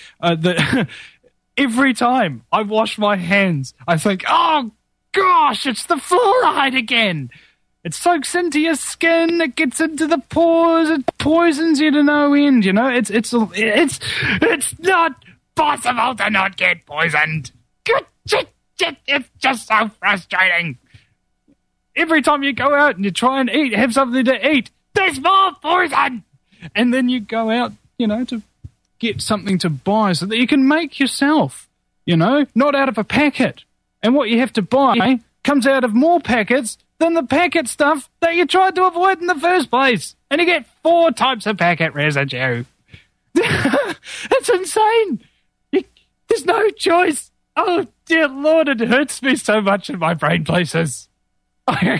every time I wash my hands, I think, oh, gosh, it's the fluoride again. It soaks into your skin, it gets into the pores, it poisons you to no end, It's not possible to not get poisoned. It's just so frustrating. Every time you go out and you try and have something to eat, there's more poison. And then you go out, to get something to buy so that you can make yourself, not out of a packet. And what you have to buy comes out of more packets than the packet stuff that you tried to avoid in the first place. And you get 4 types of packet residue. It's insane. There's no choice. Oh, dear Lord, it hurts me so much in my brain places. I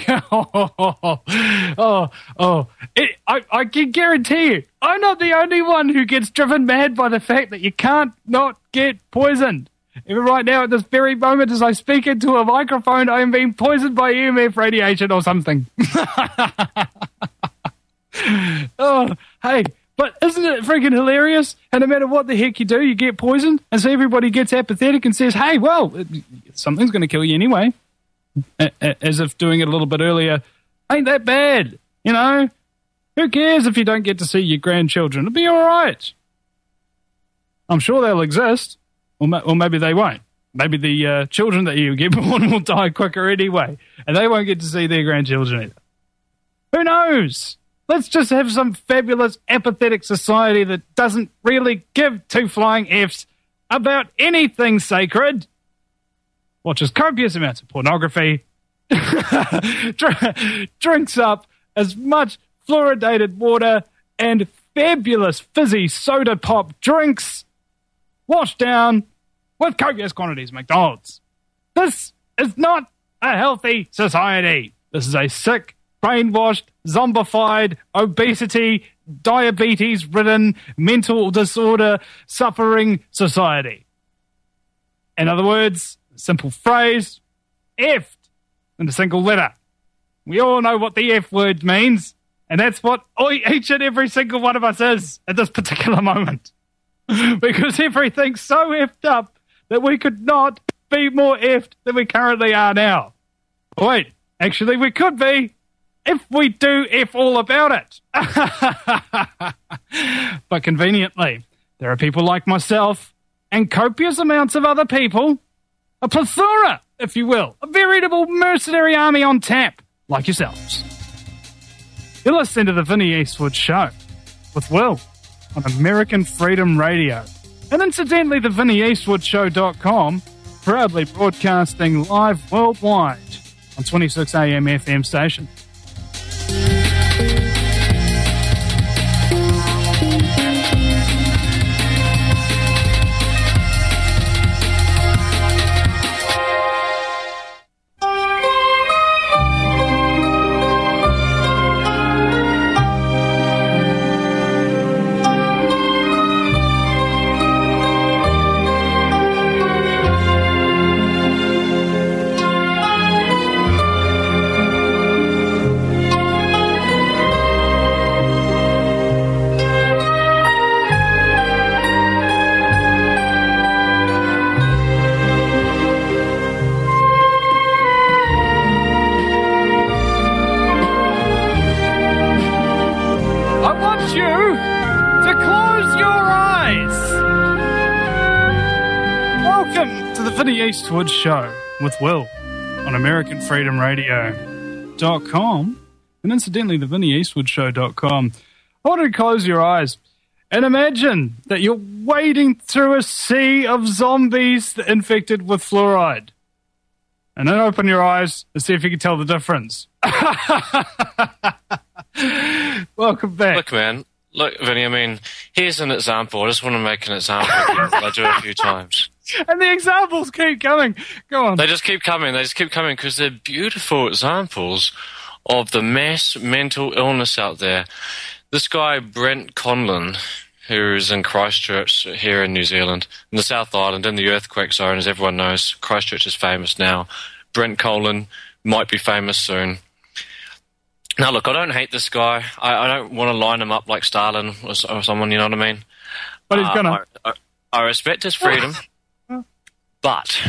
can guarantee you, I'm not the only one who gets driven mad by the fact that you can't not get poisoned. Even right now, at this very moment, as I speak into a microphone, I am being poisoned by EMF radiation or something. Oh, hey, but isn't it freaking hilarious? And no matter what the heck you do, you get poisoned, and so everybody gets apathetic and says, hey, well, something's going to kill you anyway. As if doing it a little bit earlier ain't that bad, Who cares if you don't get to see your grandchildren? It'll be all right. I'm sure they'll exist, or maybe they won't. Maybe the children that you get born will die quicker anyway, and they won't get to see their grandchildren either. Who knows? Let's just have some fabulous, apathetic society that doesn't really give 2 flying Fs about anything sacred. Watches copious amounts of pornography, drinks up as much fluoridated water, and fabulous fizzy soda pop drinks washed down with copious quantities of McDonald's. This is not a healthy society. This is a sick, brainwashed, zombified, obesity, diabetes-ridden, mental disorder-suffering society. In other words, simple phrase, effed in a single letter. We all know what the F word means, and that's what each and every single one of us is at this particular moment. Because everything's so effed up that we could not be more effed than we currently are now. Wait, actually we could be if we do F all about it. But conveniently, there are people like myself and copious amounts of other people, a plethora, if you will, a veritable mercenary army on tap, like yourselves. You're listening to the Vinnie Eastwood Show with Will on American Freedom Radio. And incidentally, the VinnieEastwoodShow.com, proudly broadcasting live worldwide on 26 AM FM station. Eastwood Show with Will on AmericanFreedomRadio.com and incidentally the VinnieEastwoodShow.com. I want to close your eyes and imagine that you're wading through a sea of zombies infected with fluoride. And then open your eyes and see if you can tell the difference. Welcome back. Look, man. Look, Vinny, I mean, here's an example. I just want to make an example of that I do a few times. And the examples keep coming. Go on. They just keep coming. They just keep coming because they're beautiful examples of the mass mental illness out there. This guy, Brent Conlon, who is in Christchurch here in New Zealand, in the South Island, in the earthquake zone, as everyone knows. Christchurch is famous now. Brent Conlon might be famous soon. Now, look, I don't hate this guy. I don't want to line him up like Stalin or someone, you know what I mean? But he's gonna. I respect his freedom. But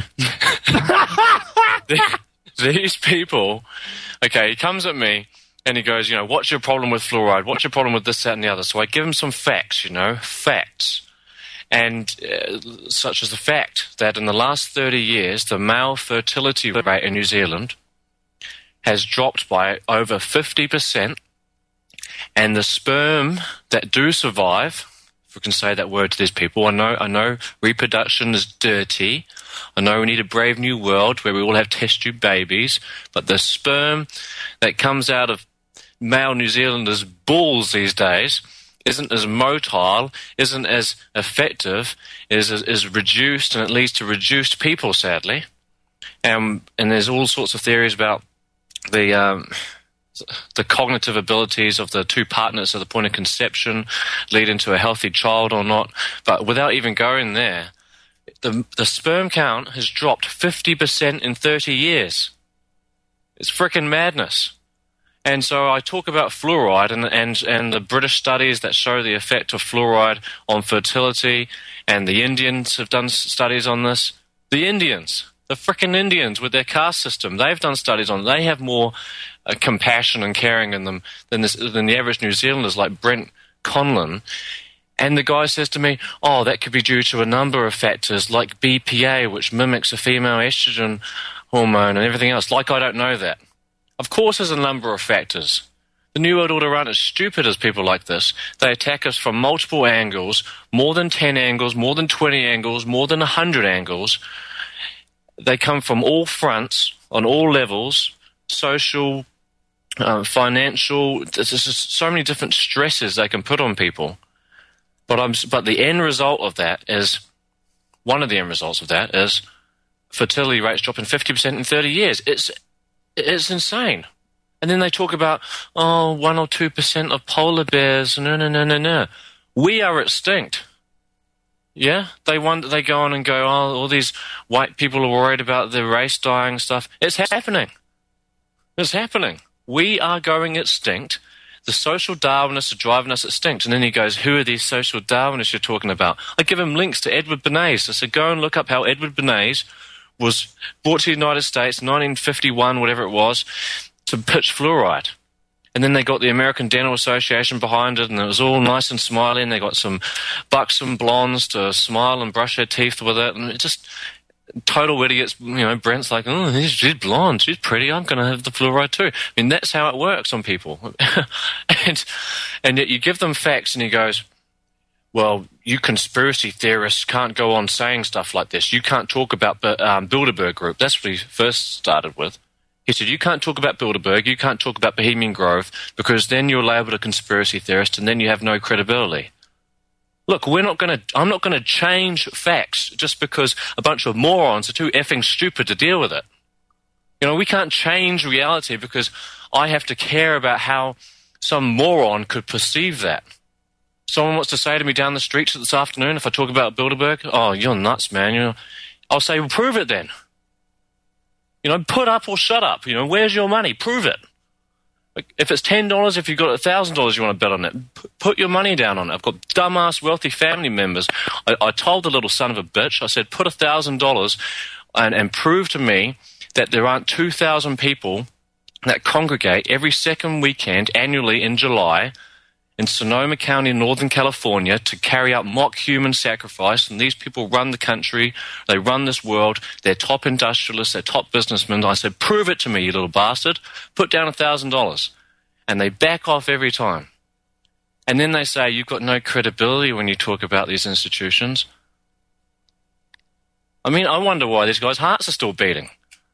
these people, okay, he comes at me and he goes, you know, what's your problem with fluoride? What's your problem with this, that, and the other? So I give him some facts, you know, facts. And such as the fact that in the last 30 years, the male fertility rate in New Zealand has dropped by over 50%. And the sperm that do survive, if we can say that word to these people, I know reproduction is dirty. I know we need a brave new world where we all have test tube babies, but the sperm that comes out of male New Zealanders' balls these days isn't as motile, isn't as effective, is reduced, and it leads to reduced people, sadly. And there's all sorts of theories about the cognitive abilities of the two partners at the point of conception lead into a healthy child or not. But without even going there, the sperm count has dropped 50% in 30 years. It's freaking madness. And so I talk about fluoride and the British studies that show the effect of fluoride on fertility, and the Indians have done studies on this. The freaking Indians with their caste system, they've done studies on it. They have more compassion and caring in them than the average New Zealanders like Brent Conlon. And the guy says to me, oh, that could be due to a number of factors like BPA, which mimics a female estrogen hormone and everything else. Like I don't know that. Of course there's a number of factors. The New World Order aren't as stupid as people like this. They attack us from multiple angles, more than 10 angles, more than 20 angles, more than 100 angles. They come from all fronts, on all levels, social, financial. There's just so many different stresses they can put on people. But the end result of that is, one of the end results of that is fertility rates dropping 50% in 30 years. It's insane. And then they talk about, 1 or 2% of polar bears. No. We are extinct. Yeah? They go on and go, all these white people are worried about their race dying and stuff. It's happening. It's happening. We are going extinct. The social Darwinists are driving us extinct. And then he goes, who are these social Darwinists you're talking about? I give him links to Edward Bernays. I said, go and look up how Edward Bernays was brought to the United States, 1951, whatever it was, to pitch fluoride. And then they got the American Dental Association behind it, and it was all nice and smiley, and they got some buxom blondes to smile and brush their teeth with it, and it just total idiots. Brent's like, she's blonde, she's pretty, I'm going to have the fluoride too. I mean, that's how it works on people. and yet you give them facts, and he goes, well, you conspiracy theorists can't go on saying stuff like this. You can't talk about the Bilderberg Group. That's what he first started with. He said, you can't talk about Bilderberg, you can't talk about Bohemian Grove, because then you're labelled a conspiracy theorist, and then you have no credibility. Look, I'm not going to change facts just because a bunch of morons are too effing stupid to deal with it. We can't change reality because I have to care about how some moron could perceive that. Someone wants to say to me down the street this afternoon, if I talk about Bilderberg, oh, you're nuts, man. I'll say, well, prove it then. Put up or shut up. Where's your money? Prove it. If it's $10, if you've got $1,000 you want to bet on it, put your money down on it. I've got dumbass wealthy family members. I told the little son of a bitch, I said, put $1,000 and prove to me that there aren't 2,000 people that congregate every second weekend annually in July in Sonoma County, Northern California, to carry out mock human sacrifice. And these people run the country, they run this world, they're top industrialists, they're top businessmen. I said, prove it to me, you little bastard. Put down $1,000. And they back off every time. And then they say, you've got no credibility when you talk about these institutions. I mean, I wonder why these guys' hearts are still beating.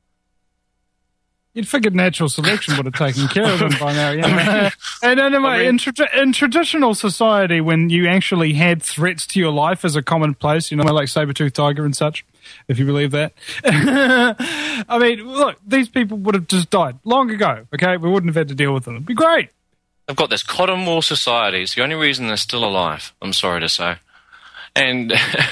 You'd figured natural selection would have taken care of them by now. And anyway, in traditional society, when you actually had threats to your life as a commonplace, like saber-toothed tiger and such, if you believe that. I mean, look, these people would have just died long ago, okay? We wouldn't have had to deal with them. It'd be great. They've got this cotton wool society. It's the only reason they're still alive, I'm sorry to say. And...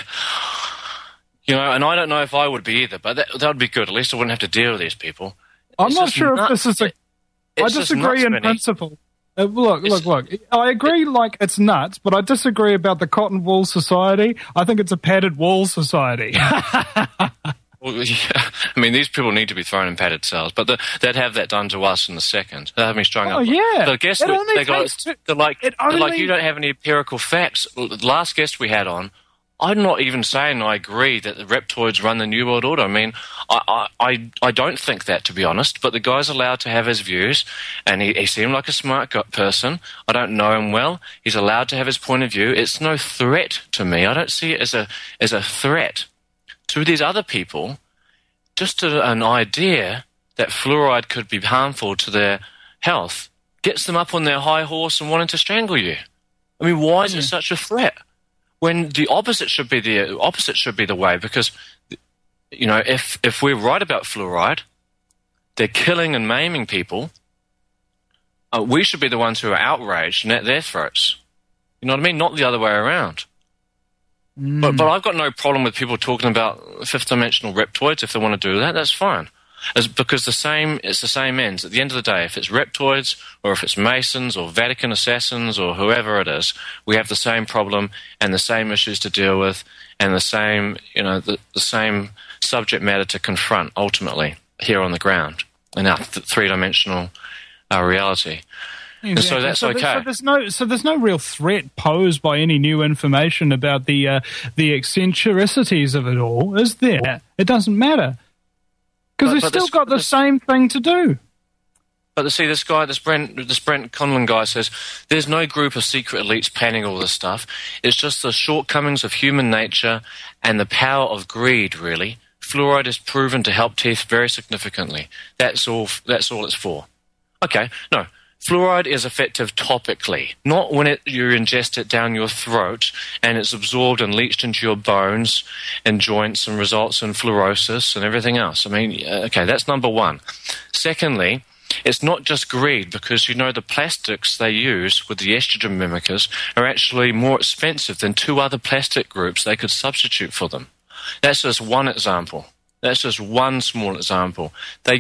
and I don't know if I would be either, but that would be good. At least I wouldn't have to deal with these people. I'm not sure if this is I disagree in principle. Look. I agree, it's nuts, but I disagree about the cotton wool society. I think it's a padded wool society. Well, yeah. I mean, these people need to be thrown in padded cells, but they'd have that done to us in a second. They'd have me strung up. Oh, yeah. The guest, they're like, you don't have any empirical facts. The last guest we had on, I'm not even saying I agree that the reptoids run the New World Order. I mean, I don't think that, to be honest, but the guy's allowed to have his views, and he seemed like a smart person. I don't know him well. He's allowed to have his point of view. It's no threat to me. I don't see it as a threat to these other people. Just an idea that fluoride could be harmful to their health gets them up on their high horse and wanting to strangle you. I mean, why is it such a threat? When the opposite should be the way, because if we're right about fluoride, they're killing and maiming people. We should be the ones who are outraged and at their throats. You know what I mean? Not the other way around. But I've got no problem with people talking about fifth dimensional reptoids if they want to do that. That's fine. Because it's the same ends. At the end of the day, if it's reptoids or if it's Masons or Vatican assassins or whoever it is, we have the same problem and the same issues to deal with and the same, the same subject matter to confront ultimately here on the ground in our three-dimensional reality. Exactly. And so that's okay. So there's no real threat posed by any new information about the eccentricities of it all, is there? It doesn't matter. Because they've still got the same thing to do. But see, this Brent Conlon guy says, there's no group of secret elites planning all this stuff. It's just the shortcomings of human nature and the power of greed, really. Fluoride is proven to help teeth very significantly. That's all it's for. Okay, no. Fluoride is effective topically, not when you ingest it down your throat and it's absorbed and leached into your bones and joints and results in fluorosis and everything else. I mean, okay, that's number one. Secondly, it's not just greed, because the plastics they use with the estrogen mimickers are actually more expensive than 2 other plastic groups they could substitute for them. That's just one example. That's just one small example.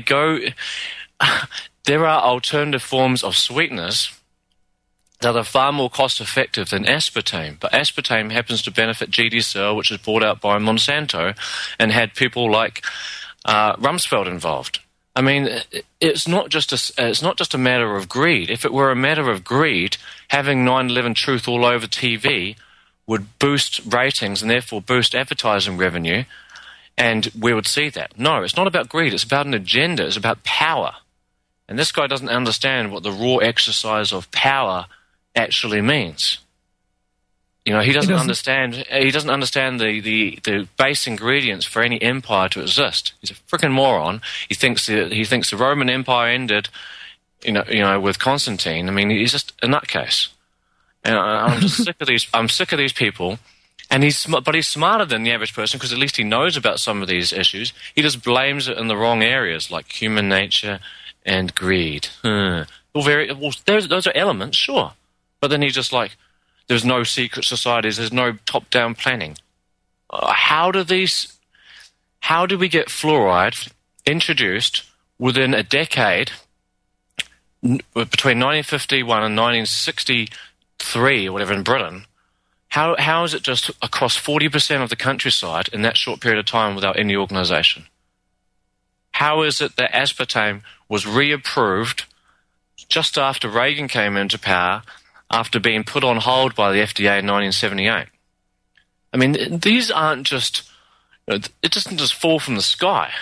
There are alternative forms of sweeteners that are far more cost-effective than aspartame, but aspartame happens to benefit GD-Cell, which is bought out by Monsanto, and had people like Rumsfeld involved. I mean, it's not just a matter of greed. If it were a matter of greed, having 9/11 Truth all over TV would boost ratings and therefore boost advertising revenue, and we would see that. No, it's not about greed. It's about an agenda. It's about power. And this guy doesn't understand what the raw exercise of power actually means. He doesn't understand. He doesn't understand the base ingredients for any empire to exist. He's a freaking moron. He thinks the Roman Empire ended, with Constantine. I mean, he's just a nutcase. And I'm just sick of these. I'm sick of these people. And he's smarter than the average person, because at least he knows about some of these issues. He just blames it in the wrong areas, like human nature and greed. Those are elements, sure. But then he's just like, there's no secret societies, there's no top-down planning. How do we get fluoride introduced within a decade, between 1951 and 1963 or whatever in Britain? How is it just across 40% of the countryside in that short period of time without any organisation? How is it that aspartame was reapproved just after Reagan came into power, after being put on hold by the FDA in 1978? I mean, these aren't just, it doesn't just fall from the sky.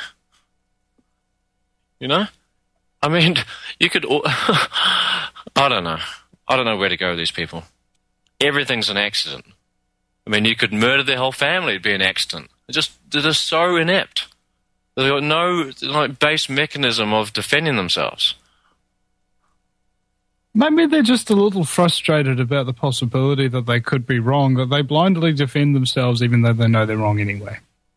I mean, you could, I don't know. I don't know where to go with these people. Everything's an accident. I mean, you could murder their whole family, it'd be an accident. They're just so inept. They've got no base mechanism of defending themselves. Maybe they're just a little frustrated about the possibility that they could be wrong, that they blindly defend themselves even though they know they're wrong anyway.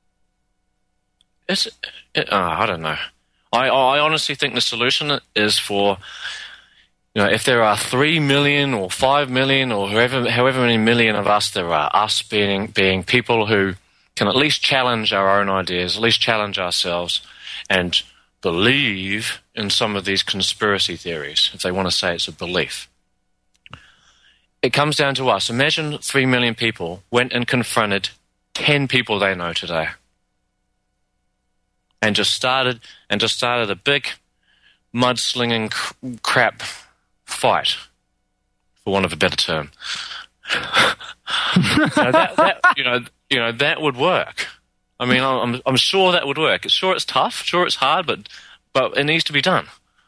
I don't know. I honestly think the solution is for, if there are 3 million or 5 million or however many million of us there are, us being people who can at least challenge our own ideas, at least challenge ourselves, and believe in some of these conspiracy theories, if they want to say it's a belief. It comes down to us. Imagine 3 million people went and confronted 10 people they know today, and just started a big mudslinging crap fight, for want of a better term. That would work. I mean, I'm sure that would work. It's tough, sure it's hard, but it needs to be done.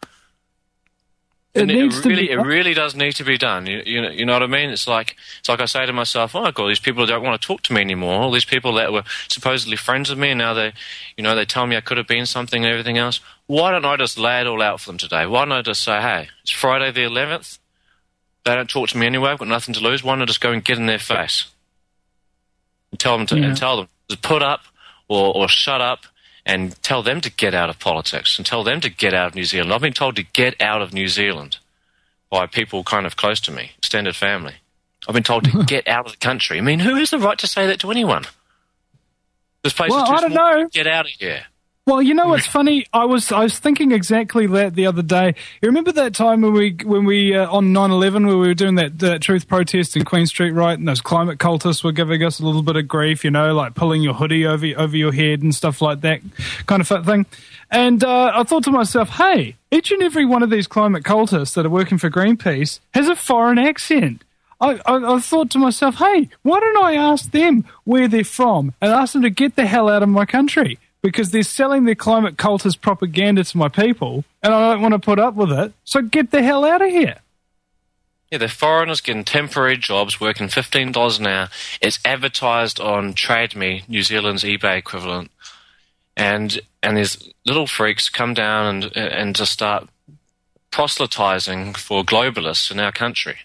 It really does need to be done. You know what I mean? It's like I say to myself, oh God, these people don't want to talk to me anymore. All these people that were supposedly friends with me, and now they tell me I could have been something and everything else. Why don't I just lay it all out for them today? Why don't I just say, hey, it's Friday the 11th. They don't talk to me anyway. I've got nothing to lose. Why don't I just go and get in their face and tell them to put up or shut up, and tell them to get out of politics and tell them to get out of New Zealand. I've been told to get out of New Zealand by people kind of close to me, extended family. I've been told to get out of the country. I mean, who has the right to say that to anyone? This place is too small. Get out of here. Well, you know what's funny? I was thinking exactly that the other day. You remember that time when we on 9/11 where we were doing that truth protest in Queen Street, right? And those climate cultists were giving us a little bit of grief, like pulling your hoodie over your head and stuff like that kind of thing. And I thought to myself, hey, each and every one of these climate cultists that are working for Greenpeace has a foreign accent. I thought to myself, hey, why don't I ask them where they're from and ask them to get the hell out of my country? Because they're selling their climate cultist propaganda to my people, and I don't want to put up with it, so get the hell out of here. Yeah, they're foreigners getting temporary jobs, working $15 an hour. It's advertised on Trade Me, New Zealand's eBay equivalent, and these little freaks come down and just start proselytizing for globalists in our country.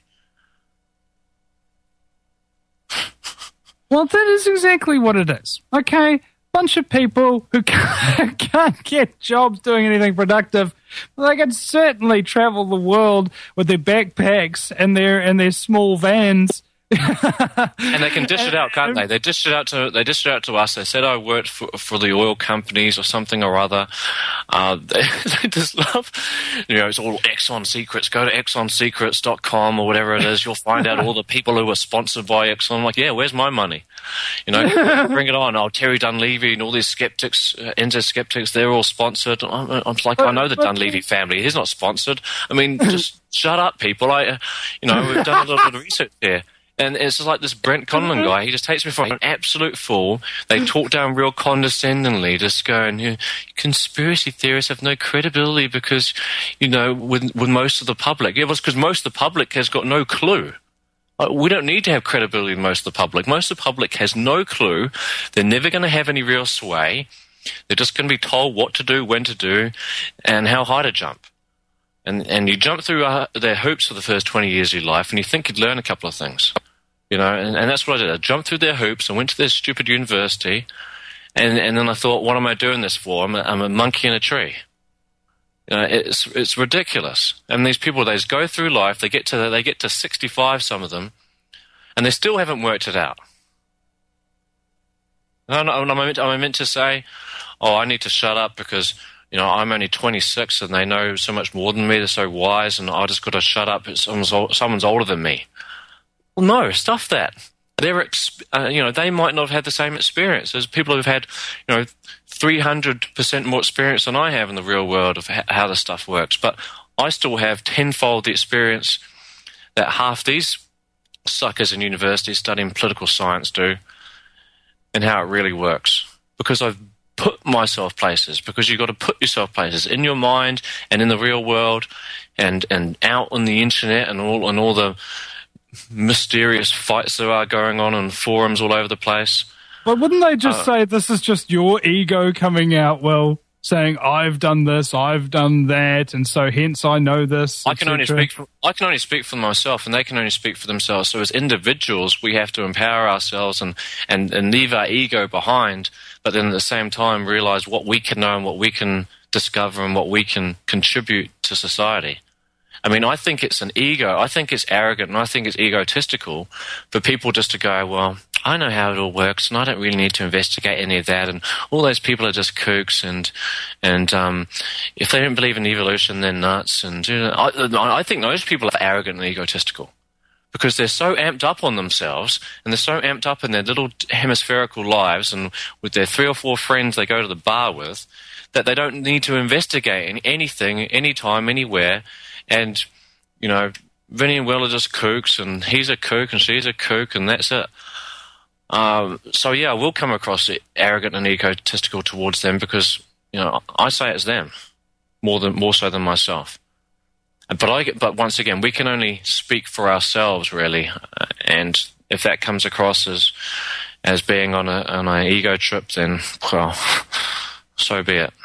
Well, that is exactly what it is. Okay, bunch of people who can't get jobs doing anything productive. They can certainly travel the world with their backpacks and their small vans. And they can dish it out, can't they? They dish it out to us. They said I worked for the oil companies or something or other. They just love, it's all Exxon Secrets. Go to exxonsecrets.com or whatever it is. You'll find out all the people who are sponsored by Exxon. I'm like, yeah, where's my money? Bring it on. Terry Dunleavy and all these skeptics, Enter-skeptics, they're all sponsored. I'm like, I know the Dunleavy family. He's not sponsored. I mean, just shut up, people. We've done a little bit of research here. And it's just like this Brent Conlon guy. He just takes me for an absolute fool. They talk down real condescendingly, just going, conspiracy theorists have no credibility because, with most of the public. Yeah, well, it's because most of the public has got no clue. We don't need to have credibility in most of the public. Most of the public has no clue. They're never going to have any real sway. They're just going to be told what to do, when to do, and how high to jump. And you jump through their hoops for the first 20 years of your life, and you think you'd learn a couple of things. And that's what I did. I jumped through their hoops and went to this stupid university, and then I thought, what am I doing this for? I'm a monkey in a tree. It's ridiculous. And these people, they just go through life. They get to 65, some of them, and they still haven't worked it out. And I meant to say, I need to shut up because I'm only 26 and they know so much more than me. They're so wise, and I just got to shut up. Someone's older than me. Well, no, stuff that. They might not have had the same experience as people who've had, 300% more experience than I have in the real world of how the stuff works. But I still have tenfold the experience that half these suckers in university studying political science do, and how it really works. Because I've put myself places, because you've got to put yourself places in your mind and in the real world and out on the internet and all the mysterious fights there are going on in forums all over the place. But wouldn't they just say this is just your ego coming out, saying I've done this, I've done that, and so hence I know this? I can only speak for myself, and they can only speak for themselves. So as individuals, we have to empower ourselves and leave our ego behind, but then at the same time realize what we can know and what we can discover and what we can contribute to society. I mean, I think it's an ego. I think it's arrogant, and I think it's egotistical for people just to go, well, I know how it all works, and I don't really need to investigate any of that. And all those people are just kooks, and if they don't believe in evolution, they're nuts. And I think those people are arrogant and egotistical because they're so amped up on themselves, and they're so amped up in their little hemispherical lives, and with their 3 or 4 friends they go to the bar with, that they don't need to investigate anything, anytime, anywhere. And, Vinny and Will are just kooks, and he's a kook and she's a kook, and that's it. So, yeah, I will come across arrogant and egotistical towards them because, I say it's them more so than myself. But once again, we can only speak for ourselves, really. And if that comes across as being on an ego trip, then, well, so be it.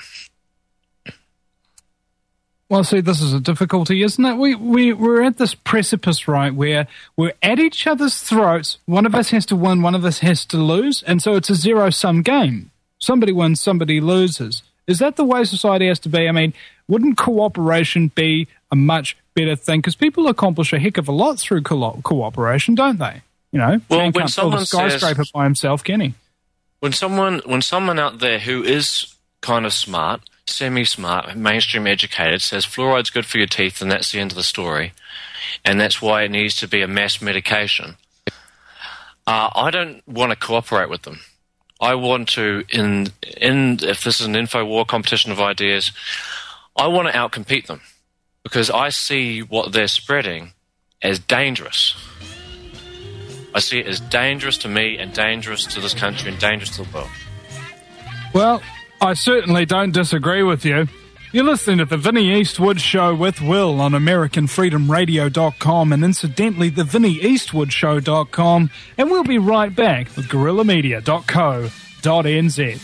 Well, see, this is a difficulty, isn't it? We're at this precipice, right, where we're at each other's throats. One of us has to win, one of us has to lose, and so it's a zero-sum game. Somebody wins, somebody loses. Is that the way society has to be? I mean, wouldn't cooperation be a much better thing? Because people accomplish a heck of a lot through cooperation, don't they? Well, man can't build a skyscraper by himself, can he? When someone out there who is kind of smart, semi-smart, mainstream educated, says fluoride's good for your teeth, and that's the end of the story, and that's why it needs to be a mass medication, I don't want to cooperate with them. I want to, if this is an InfoWar competition of ideas, I want to outcompete them because I see what they're spreading as dangerous. I see it as dangerous to me and dangerous to this country and dangerous to the world. Well, I certainly don't disagree with you. You're listening to the Vinnie Eastwood Show with Will on AmericanFreedomRadio.com and incidentally the VinnieEastwoodShow.com, and we'll be right back with GuerrillaMedia.co.nz.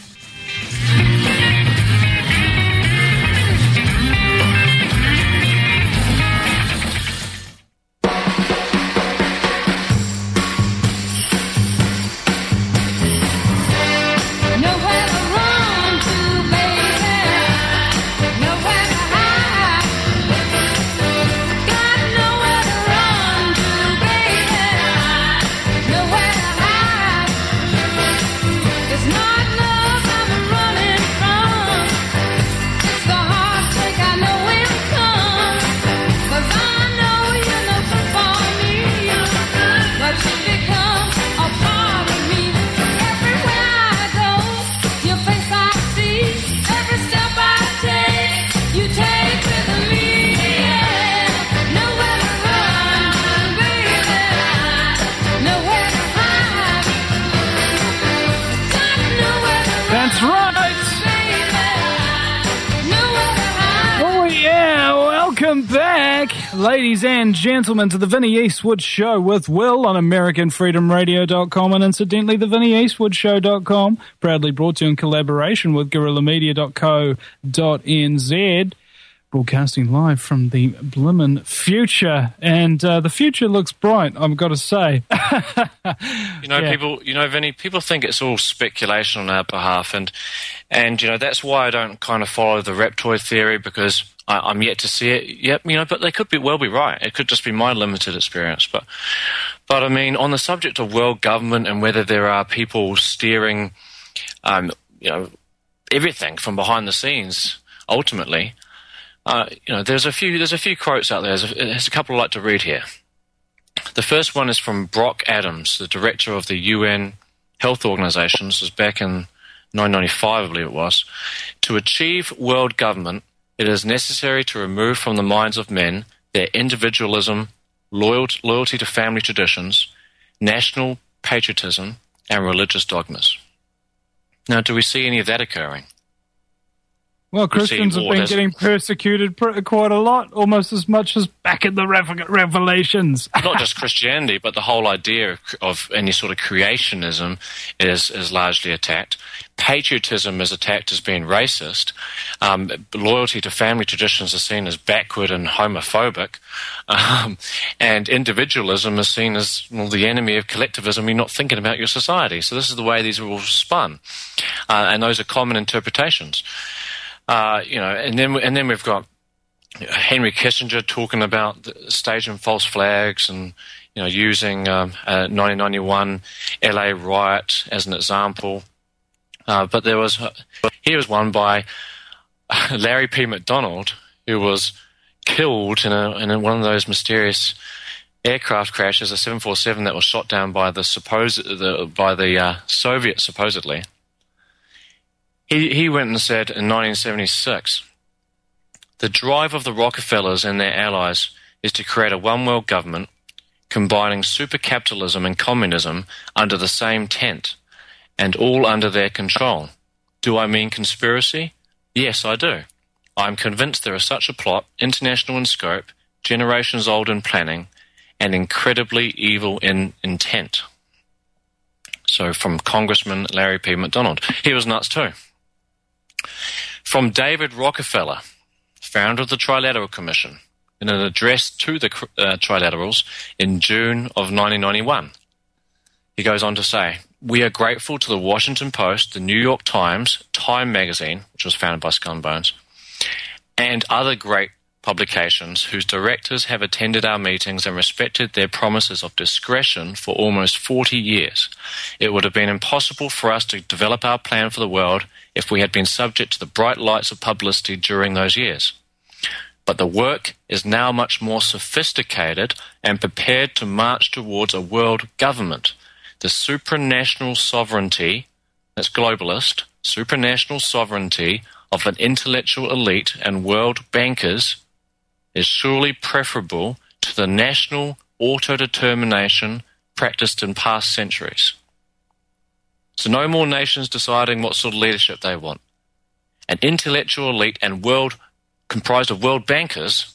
Welcome back, ladies and gentlemen, to the Vinnie Eastwood Show with Will on AmericanFreedomRadio.com and incidentally, the VinnieEastwoodShow.com, proudly brought to you in collaboration with GuerrillaMedia.co.nz, broadcasting live from the blimmin' future. And the future looks bright, I've got to say. Vinny, people think it's all speculation on our behalf, and that's why I don't kind of follow the reptoid theory, because I'm yet to see it. Yep, but they could well be right. It could just be my limited experience. But I mean, on the subject of world government and whether there are people steering, everything from behind the scenes, ultimately, there's a few quotes out there. There's a couple I'd like to read here. The first one is from Brock Adams, the director of the UN Health Organization. This was back in 1995, I believe it was. To achieve world government, it is necessary to remove from the minds of men their individualism, loyalty to family traditions, national patriotism, and religious dogmas. Now, do we see any of that occurring? Well, Christians have been getting persecuted quite a lot, almost as much as back in the Revelations. Not just Christianity, but the whole idea of any sort of creationism is largely attacked. Patriotism is attacked as being racist. Loyalty to family traditions is seen as backward and homophobic. And individualism is seen as the enemy of collectivism. You're not thinking about your society. So this is the way these are all spun. And those are common interpretations. And then we've got Henry Kissinger talking about staging false flags and using 1991 LA riot as an example. But here was one by Larry P. McDonald, who was killed in one of those mysterious aircraft crashes, a 747 that was shot down by the Soviets supposedly. He went and said in 1976, the drive of the Rockefellers and their allies is to create a one-world government combining super-capitalism and communism under the same tent and all under their control. Do I mean conspiracy? Yes, I do. I'm convinced there is such a plot, international in scope, generations old in planning, and incredibly evil in intent. So from Congressman Larry P. McDonald. He was nuts too. From David Rockefeller, founder of the Trilateral Commission, in an address to the Trilaterals in June of 1991. He goes on to say, we are grateful to the Washington Post, the New York Times, Time magazine, which was founded by Skull and Bones, and other great publications whose directors have attended our meetings and respected their promises of discretion for almost 40 years. It would have been impossible for us to develop our plan for the world if we had been subject to the bright lights of publicity during those years. But the work is now much more sophisticated and prepared to march towards a world government. The supranational sovereignty, that's globalist, supranational sovereignty of an intellectual elite and world bankers is surely preferable to the national autodetermination practiced in past centuries. So no more nations deciding what sort of leadership they want. An intellectual elite and world comprised of world bankers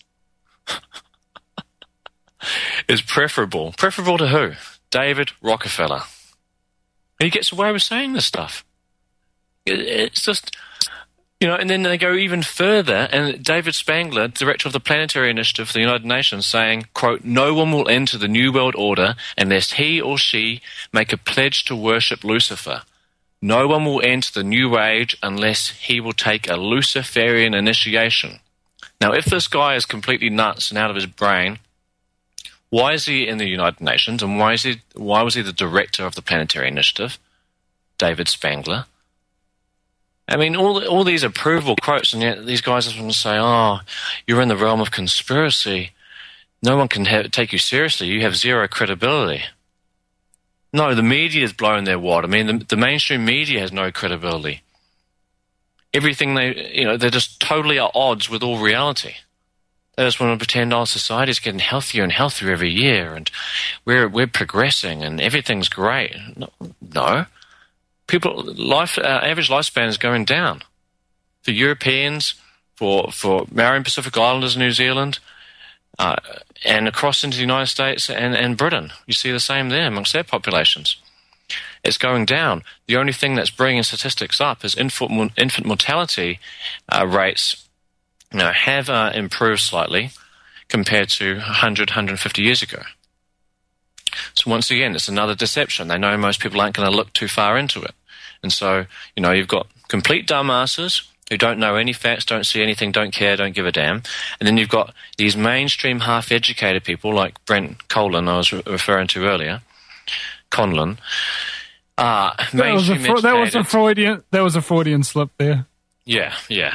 is preferable. Preferable to who? David Rockefeller. And he gets away with saying this stuff. It's just... and then they go even further, and David Spangler, director of the Planetary Initiative for the United Nations, saying, quote, no one will enter the New World Order unless he or she make a pledge to worship Lucifer. No one will enter the New Age unless he will take a Luciferian initiation. Now, if this guy is completely nuts and out of his brain, why is he in the United Nations, and why was he the director of the Planetary Initiative, David Spangler? I mean, all these are provable quotes, and yet these guys are going to say, oh, you're in the realm of conspiracy. No one can take you seriously. You have zero credibility. No, the media is blowing their wad. I mean, the mainstream media has no credibility. Everything they're just totally at odds with all reality. They just want to pretend, oh, society's getting healthier and healthier every year, and we're progressing, and everything's great. No. Average lifespan is going down. For Europeans, for Maori and Pacific Islanders in New Zealand, and across into the United States and Britain. You see the same there amongst their populations. It's going down. The only thing that's bringing statistics up is infant mortality rates have improved slightly compared to 100, 150 years ago. So once again, it's another deception. They know most people aren't going to look too far into it. And so, you've got complete dumbasses who don't know any facts, don't see anything, don't care, don't give a damn. And then you've got these mainstream half-educated people like Brent Conlon I was referring to earlier. Conlon. That was a Freudian slip there. Yeah.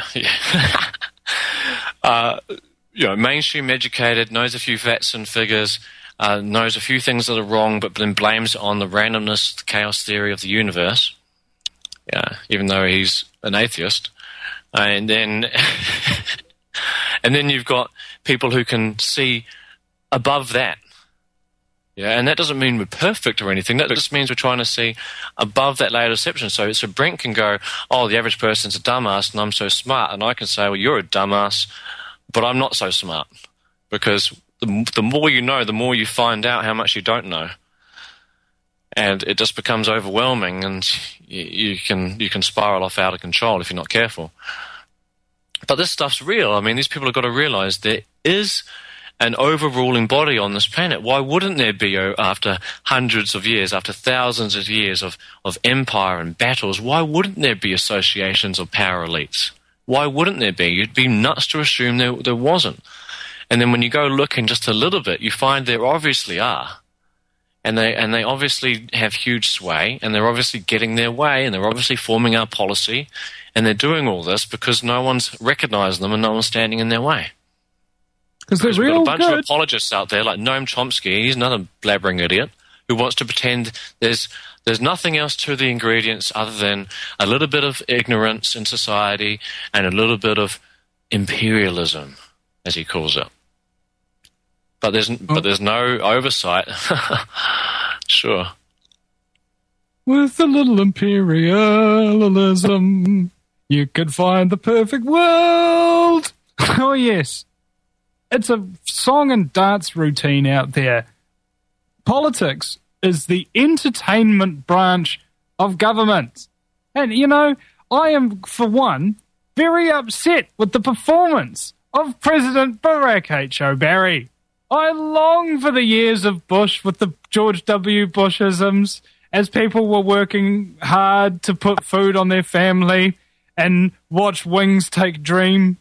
Mainstream educated, knows a few facts and figures, knows a few things that are wrong, but then blames it on the randomness, the chaos theory of the universe. Yeah, even though he's an atheist. And then you've got people who can see above that. Yeah, and that doesn't mean we're perfect or anything. That just means we're trying to see above that layer of deception. So Brent can go, oh, the average person's a dumbass and I'm so smart. And I can say, well, you're a dumbass, but I'm not so smart. Because the more you know, the more you find out how much you don't know. And it just becomes overwhelming, and you can spiral off out of control if you're not careful. But this stuff's real. I mean, these people have got to realize there is an overruling body on this planet. Why wouldn't there be, after hundreds of years, after thousands of years of empire and battles, why wouldn't there be associations of power elites? Why wouldn't there be? You'd be nuts to assume there wasn't. And then when you go looking just a little bit, you find there obviously are. And they obviously have huge sway, and they're obviously getting their way, and they're obviously forming our policy, and they're doing all this because no one's recognizing them and no one's standing in their way. Because we've got a bunch of apologists out there like Noam Chomsky, he's another blabbering idiot, who wants to pretend there's nothing else to the ingredients other than a little bit of ignorance in society and a little bit of imperialism, as he calls it. But there's no oversight. Sure. With a little imperialism, you could find the perfect world. Oh, yes. It's a song and dance routine out there. Politics is the entertainment branch of government. And, I am, for one, very upset with the performance of President Barack H. Obama. I long for the years of Bush with the George W. Bushisms as people were working hard to put food on their family and watch Wings Take Dream.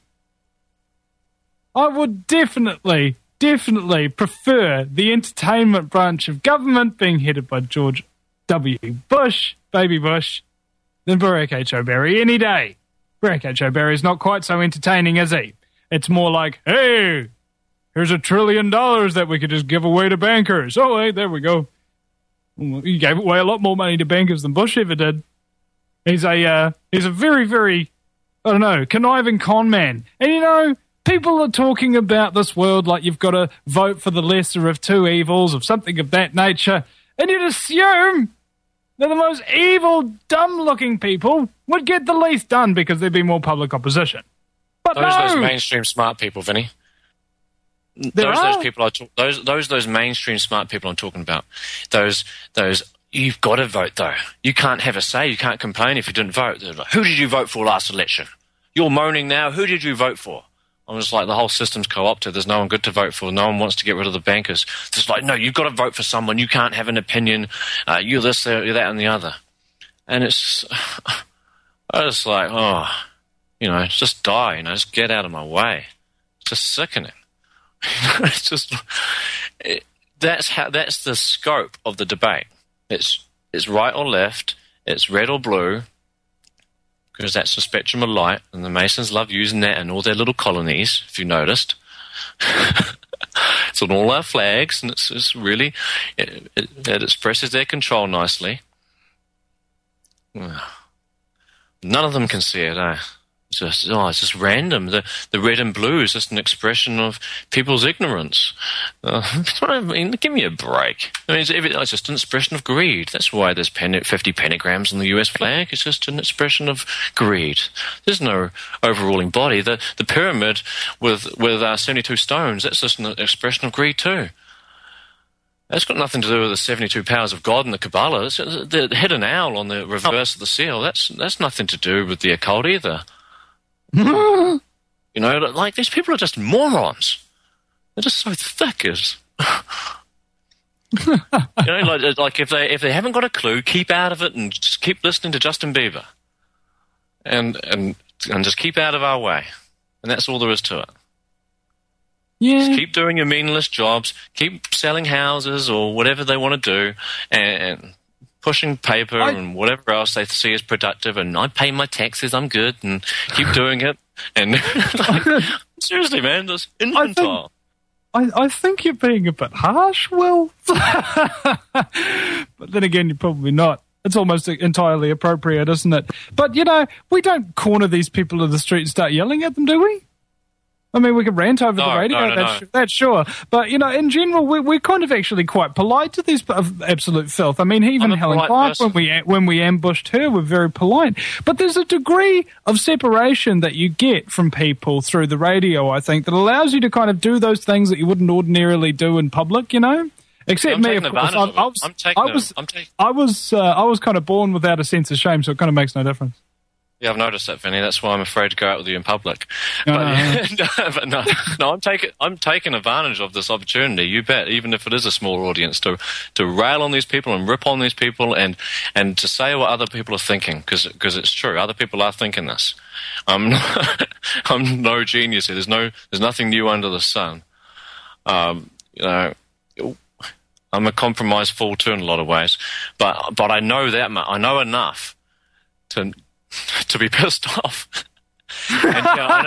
I would definitely prefer the entertainment branch of government being headed by George W. Bush, Baby Bush, than Barack H. Obama any day. Barack H. Obama is not quite so entertaining, is he? It's more like, hey, here's $1 trillion that we could just give away to bankers. Oh, hey, there we go. He gave away a lot more money to bankers than Bush ever did. He's a very, very, I don't know, conniving con man. And people are talking about this world like you've got to vote for the lesser of two evils or something of that nature. And you'd assume that the most evil, dumb-looking people would get the least done because there'd be more public opposition. But those mainstream smart people, Vinny. Those mainstream smart people I'm talking about. Those you've got to vote though. You can't have a say. You can't complain if you didn't vote. They're like, who did you vote for last election? You're moaning now. Who did you vote for? I'm just like, the whole system's co-opted. There's no one good to vote for. No one wants to get rid of the bankers. It's just like, no, you've got to vote for someone. You can't have an opinion. You're this, you're that, and the other. And it's, I just like, just die. Just get out of my way. It's just sickening. It's just that's the scope of the debate. It's right or left, it's red or blue, because that's the spectrum of light, and the Masons love using that in all their little colonies, if you noticed. It's on all our flags, and it's really it expresses their control nicely. None of them can see it, It's just random. The red and blue is just an expression of people's ignorance. I mean, give me a break. I mean, it's just an expression of greed. That's why there's 50 pentagrams on the US flag. It's just an expression of greed. There's no overruling body. The pyramid with 72 stones, that's just an expression of greed too. That's got nothing to do with the 72 powers of God and the Kabbalah. The hidden owl on the reverse of the seal, that's nothing to do with the occult either. You know, like, these people are just morons. They're just so thick as... You know, like if they haven't got a clue, keep out of it and just keep listening to Justin Bieber. And just keep out of our way. And that's all there is to it. Yeah. Just keep doing your meaningless jobs, keep selling houses or whatever they want to do, and pushing paper and whatever else they see as productive, and I pay my taxes, I'm good, and keep doing it. And like, seriously, man, that's infantile. I think you're being a bit harsh, Will. But then again, you're probably not. It's almost entirely appropriate, isn't it? But, you know, we don't corner these people in the street and start yelling at them, do we? I mean, we can rant over the radio, that's sure. But, you know, in general, we're kind of actually quite polite to these absolute filth. I mean, even Helen Clark, when we ambushed her, we're very polite. But there's a degree of separation that you get from people through the radio, I think, that allows you to kind of do those things that you wouldn't ordinarily do in public, you know? Except me, of course. I was kind of born without a sense of shame, so it kind of makes no difference. Yeah, I've noticed that, Vinny. That's why I'm afraid to go out with you in public. But no, I'm taking advantage of this opportunity. You bet. Even if it is a small audience, to rail on these people and rip on these people and to say what other people are thinking, because it's true. Other people are thinking this. I'm no genius here. There's nothing new under the sun. You know, I'm a compromised fool too in a lot of ways, but I know that I know enough to be pissed off. And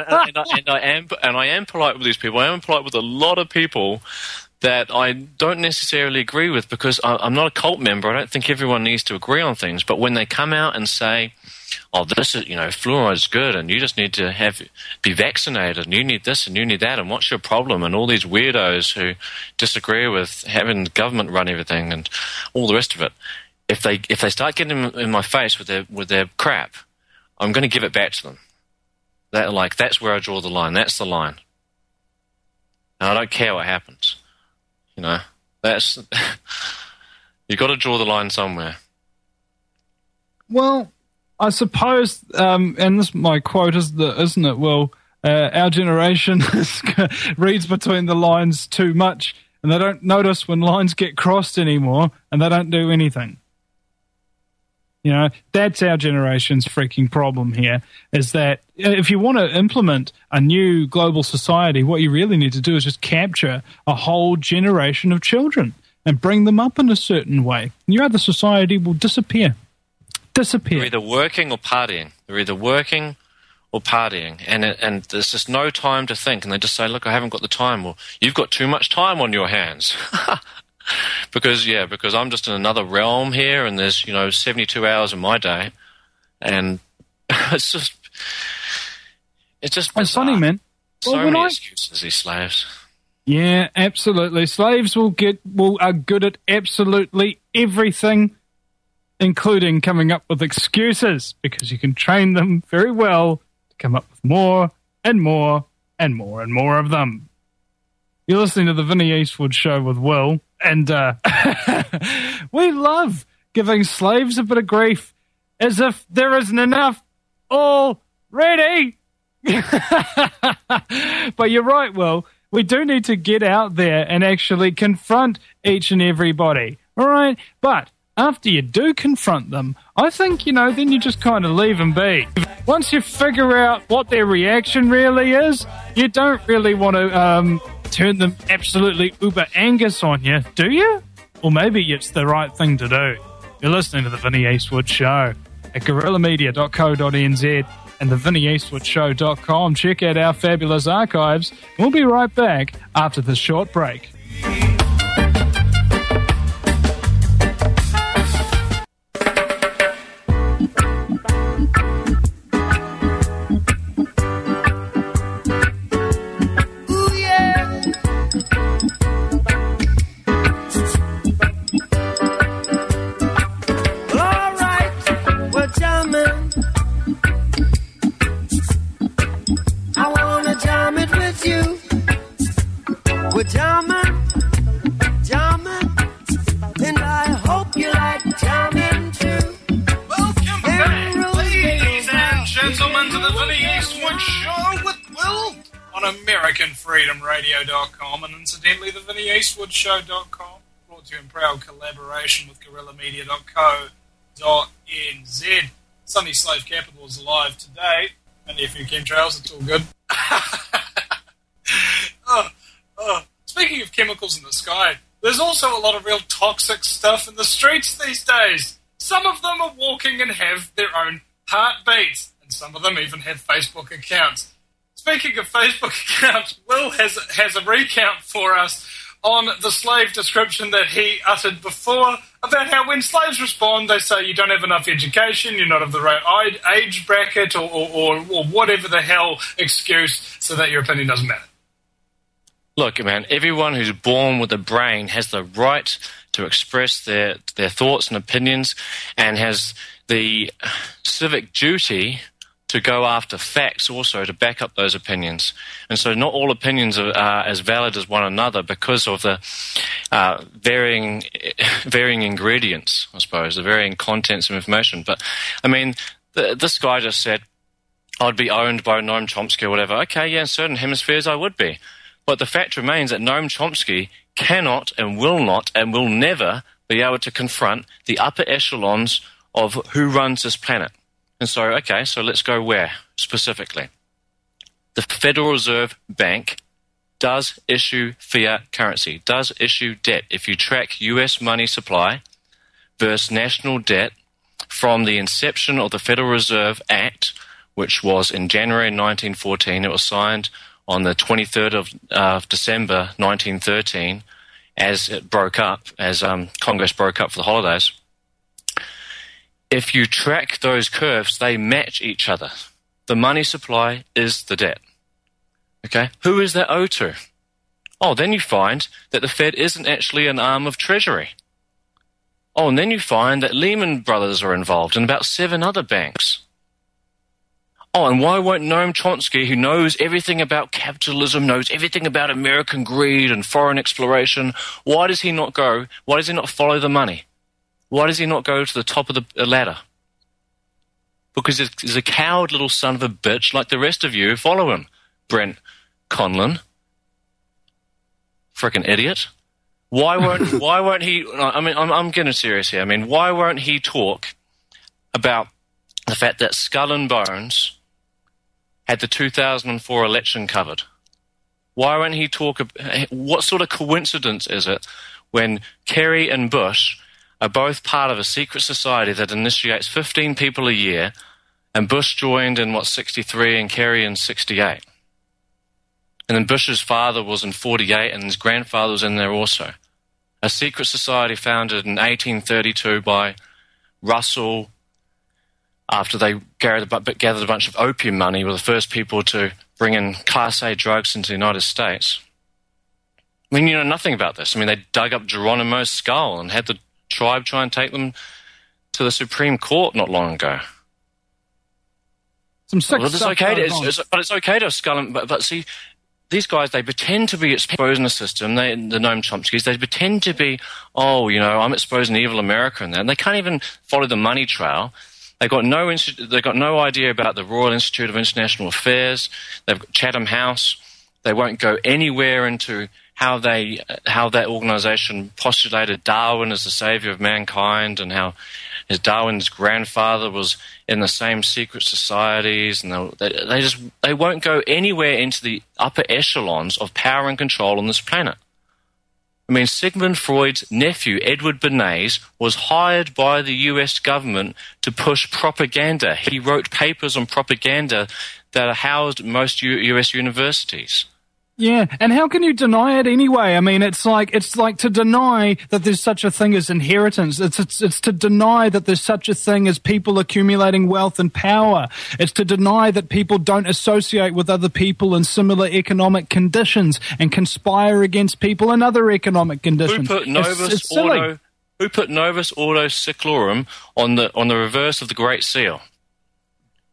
I am polite with these people. I am polite with a lot of people that I don't necessarily agree with, because I'm not a cult member. I don't think everyone needs to agree on things. But when they come out and say, "Oh, this is, you know, fluoride's good, and you just need to be vaccinated, and you need this and you need that, and what's your problem?" and all these weirdos who disagree with having the government run everything and all the rest of it, if they start getting in my face with their crap, I'm going to give it back to them. That's where I draw the line. That's the line. And I don't care what happens. You know, you've got to draw the line somewhere. Well, I suppose, and this my quote isn't it? Well, our generation reads between the lines too much, and they don't notice when lines get crossed anymore, and they don't do anything. You know, that's our generation's freaking problem here, is that if you want to implement a new global society, what you really need to do is just capture a whole generation of children and bring them up in a certain way. And your other society will disappear. They're either working or partying. And there's just no time to think. And they just say, "Look, I haven't got the time." Well, you've got too much time on your hands. Because I'm just in another realm here, and there's, you know, 72 hours in my day, and it's just it's funny, man. So many excuses, these slaves. Yeah, absolutely. Slaves are good at absolutely everything, including coming up with excuses, because you can train them very well to come up with more and more and more and more of them. You're listening to the Vinny Eastwood Show with Will. And we love giving slaves a bit of grief, as if there isn't enough already. But you're right, Will. We do need to get out there and actually confront each and everybody. All right? But after you do confront them, I think, you know, then you just kind of leave them be. Once you figure out what their reaction really is, you don't really want to turn them absolutely uber Angus on you, do you? Or maybe it's the right thing to do. You're listening to the Vinny Eastwood Show at guerrillamedia.co.nz and the VinnyEastwoodShow.com. Check out our fabulous archives. We'll be right back after this short break. We're jamming, jamming, and I hope you like jamming too. Welcome back, ladies and gentlemen, to the Vinnie Eastwood Show with Will on AmericanFreedomRadio.com and incidentally, the VinnieEastwoodShow.com, brought to you in proud collaboration with GorillaMedia.co.nz. Sunny Slave Capital is alive today. Only a few chemtrails, it's all good. Speaking of chemicals in the sky, there's also a lot of real toxic stuff in the streets these days. Some of them are walking and have their own heartbeats, and some of them even have Facebook accounts. Speaking of Facebook accounts, Will has a recount for us on the slave description that he uttered before about how when slaves respond, they say you don't have enough education, you're not of the right age bracket, or whatever the hell excuse so that your opinion doesn't matter. Look, man, everyone who's born with a brain has the right to express their thoughts and opinions and has the civic duty to go after facts also to back up those opinions. And so not all opinions are as valid as one another because of the varying ingredients, I suppose, the varying contents of information. But, I mean, this guy just said, I'd be owned by Noam Chomsky or whatever. Okay, yeah, in certain hemispheres I would be. But the fact remains that Noam Chomsky cannot and will never be able to confront the upper echelons of who runs this planet. And so, okay, so let's go where specifically? The Federal Reserve Bank does issue fiat currency, does issue debt. If you track US money supply versus national debt from the inception of the Federal Reserve Act, which was in January 1914, it was signed on the 23rd of December 1913 as it broke up, as Congress broke up for the holidays. If you track those curves, they match each other. The money supply is the debt. Okay? Who is that owed to? Oh, then you find that the Fed isn't actually an arm of Treasury. Oh, and then you find that Lehman Brothers are involved and about 7 other banks. Oh, and why won't Noam Chomsky, who knows everything about capitalism, knows everything about American greed and foreign exploration, why does he not follow the money? Why does he not go to the top of the ladder? Because he's a coward little son of a bitch like the rest of you who follow him. Brent Conlon. Frickin' idiot. Why won't he, I mean, I'm getting serious here. I mean, why won't he talk about the fact that Skull and Bones had the 2004 election covered? Why won't he talk, what sort of coincidence is it when Kerry and Bush are both part of a secret society that initiates 15 people a year, and Bush joined in, 63 and Kerry in 68. And then Bush's father was in 48 and his grandfather was in there also. A secret society founded in 1832 by Russell after they gathered a bunch of opium money, were the first people to bring in Class A drugs into the United States. I mean, you know nothing about this. I mean, they dug up Geronimo's skull and had the tribe try and take them to the Supreme Court not long ago. Some sick stuff. It's okay to have skull. But see, these guys, they pretend to be exposing the system. The Noam Chomskys, they pretend to be, I'm exposing evil America and that. And they can't even follow the money trail. They've got no idea about the Royal Institute of International Affairs. They've got Chatham House. They won't go anywhere into how that organization postulated Darwin as the savior of mankind and how Darwin's grandfather was in the same secret societies, and they won't go anywhere into the upper echelons of power and control on this planet. I mean, Sigmund Freud's nephew, Edward Bernays, was hired by the US government to push propaganda. He wrote papers on propaganda that are housed at most US universities. Yeah, and how can you deny it anyway? I mean, it's like to deny that there's such a thing as inheritance. It's to deny that there's such a thing as people accumulating wealth and power. It's to deny that people don't associate with other people in similar economic conditions and conspire against people in other economic conditions. Who put Novus Ordo Seclorum on the reverse of the Great Seal?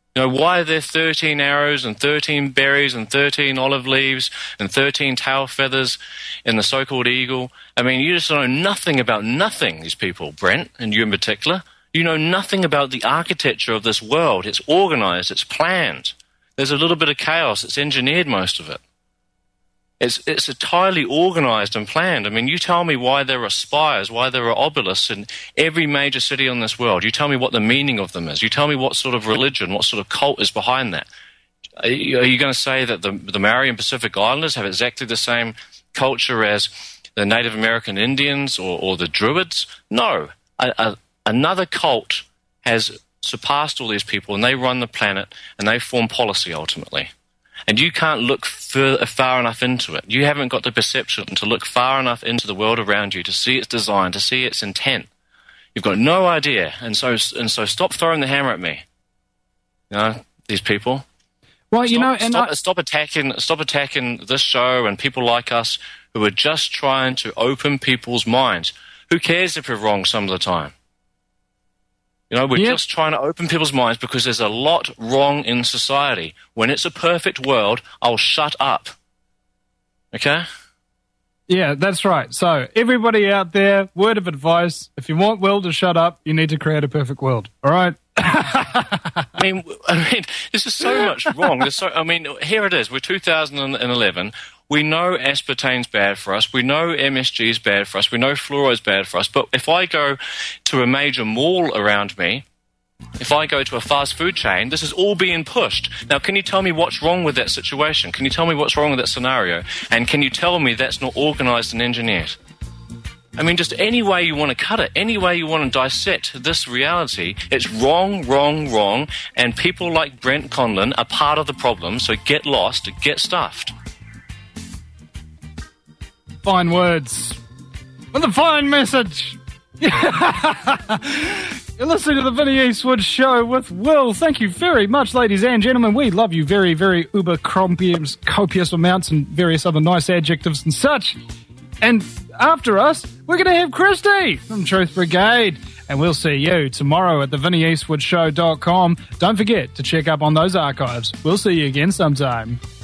You know, why are there 13 arrows and 13 berries and 13 olive leaves and 13 tail feathers in the so-called eagle? I mean, you just know nothing about nothing, these people, Brent, and you in particular. You know nothing about the architecture of this world. It's organized, it's planned. There's a little bit of chaos. It's engineered, most of it. It's entirely organized and planned. I mean, you tell me why there are spires, why there are obelisks in every major city on this world. You tell me what the meaning of them is. You tell me what sort of religion, what sort of cult is behind that. Are you going to say that the Maori and Pacific Islanders have exactly the same culture as the Native American Indians or the Druids? No. Another cult has surpassed all these people, and they run the planet, and they form policy ultimately. And you can't look far enough into it. You haven't got the perception to look far enough into the world around you to see its design, to see its intent. You've got no idea, and so stop throwing the hammer at me. You know, these people. Well, Stop attacking this show and people like us who are just trying to open people's minds. Who cares if we're wrong some of the time? You know, we're just trying to open people's minds because there's a lot wrong in society. When it's a perfect world, I'll shut up. Okay? Yeah, that's right. So, everybody out there, word of advice, if you want Will to shut up, you need to create a perfect world. All right? I mean, this is so much wrong. Here it is. We're 2011. We know aspartame's bad for us. We know MSG is bad for us. We know fluoride's bad for us. But if I go to a major mall around me, if I go to a fast food chain, this is all being pushed. Now, can you tell me what's wrong with that situation? Can you tell me what's wrong with that scenario? And can you tell me that's not organized and engineered? I mean, just any way you want to cut it, any way you want to dissect this reality, it's wrong, wrong, wrong, and people like Brent Conlon are part of the problem, so get lost, get stuffed. Fine words. With a fine message. You're listening to the Vinny Eastwood Show with Will. Thank you very much, ladies and gentlemen. We love you very, very uber copious amounts and various other nice adjectives and such. And after us, we're going to have Christy from Truth Brigade. And we'll see you tomorrow at thevinnieeastwoodshow.com. Don't forget to check up on those archives. We'll see you again sometime.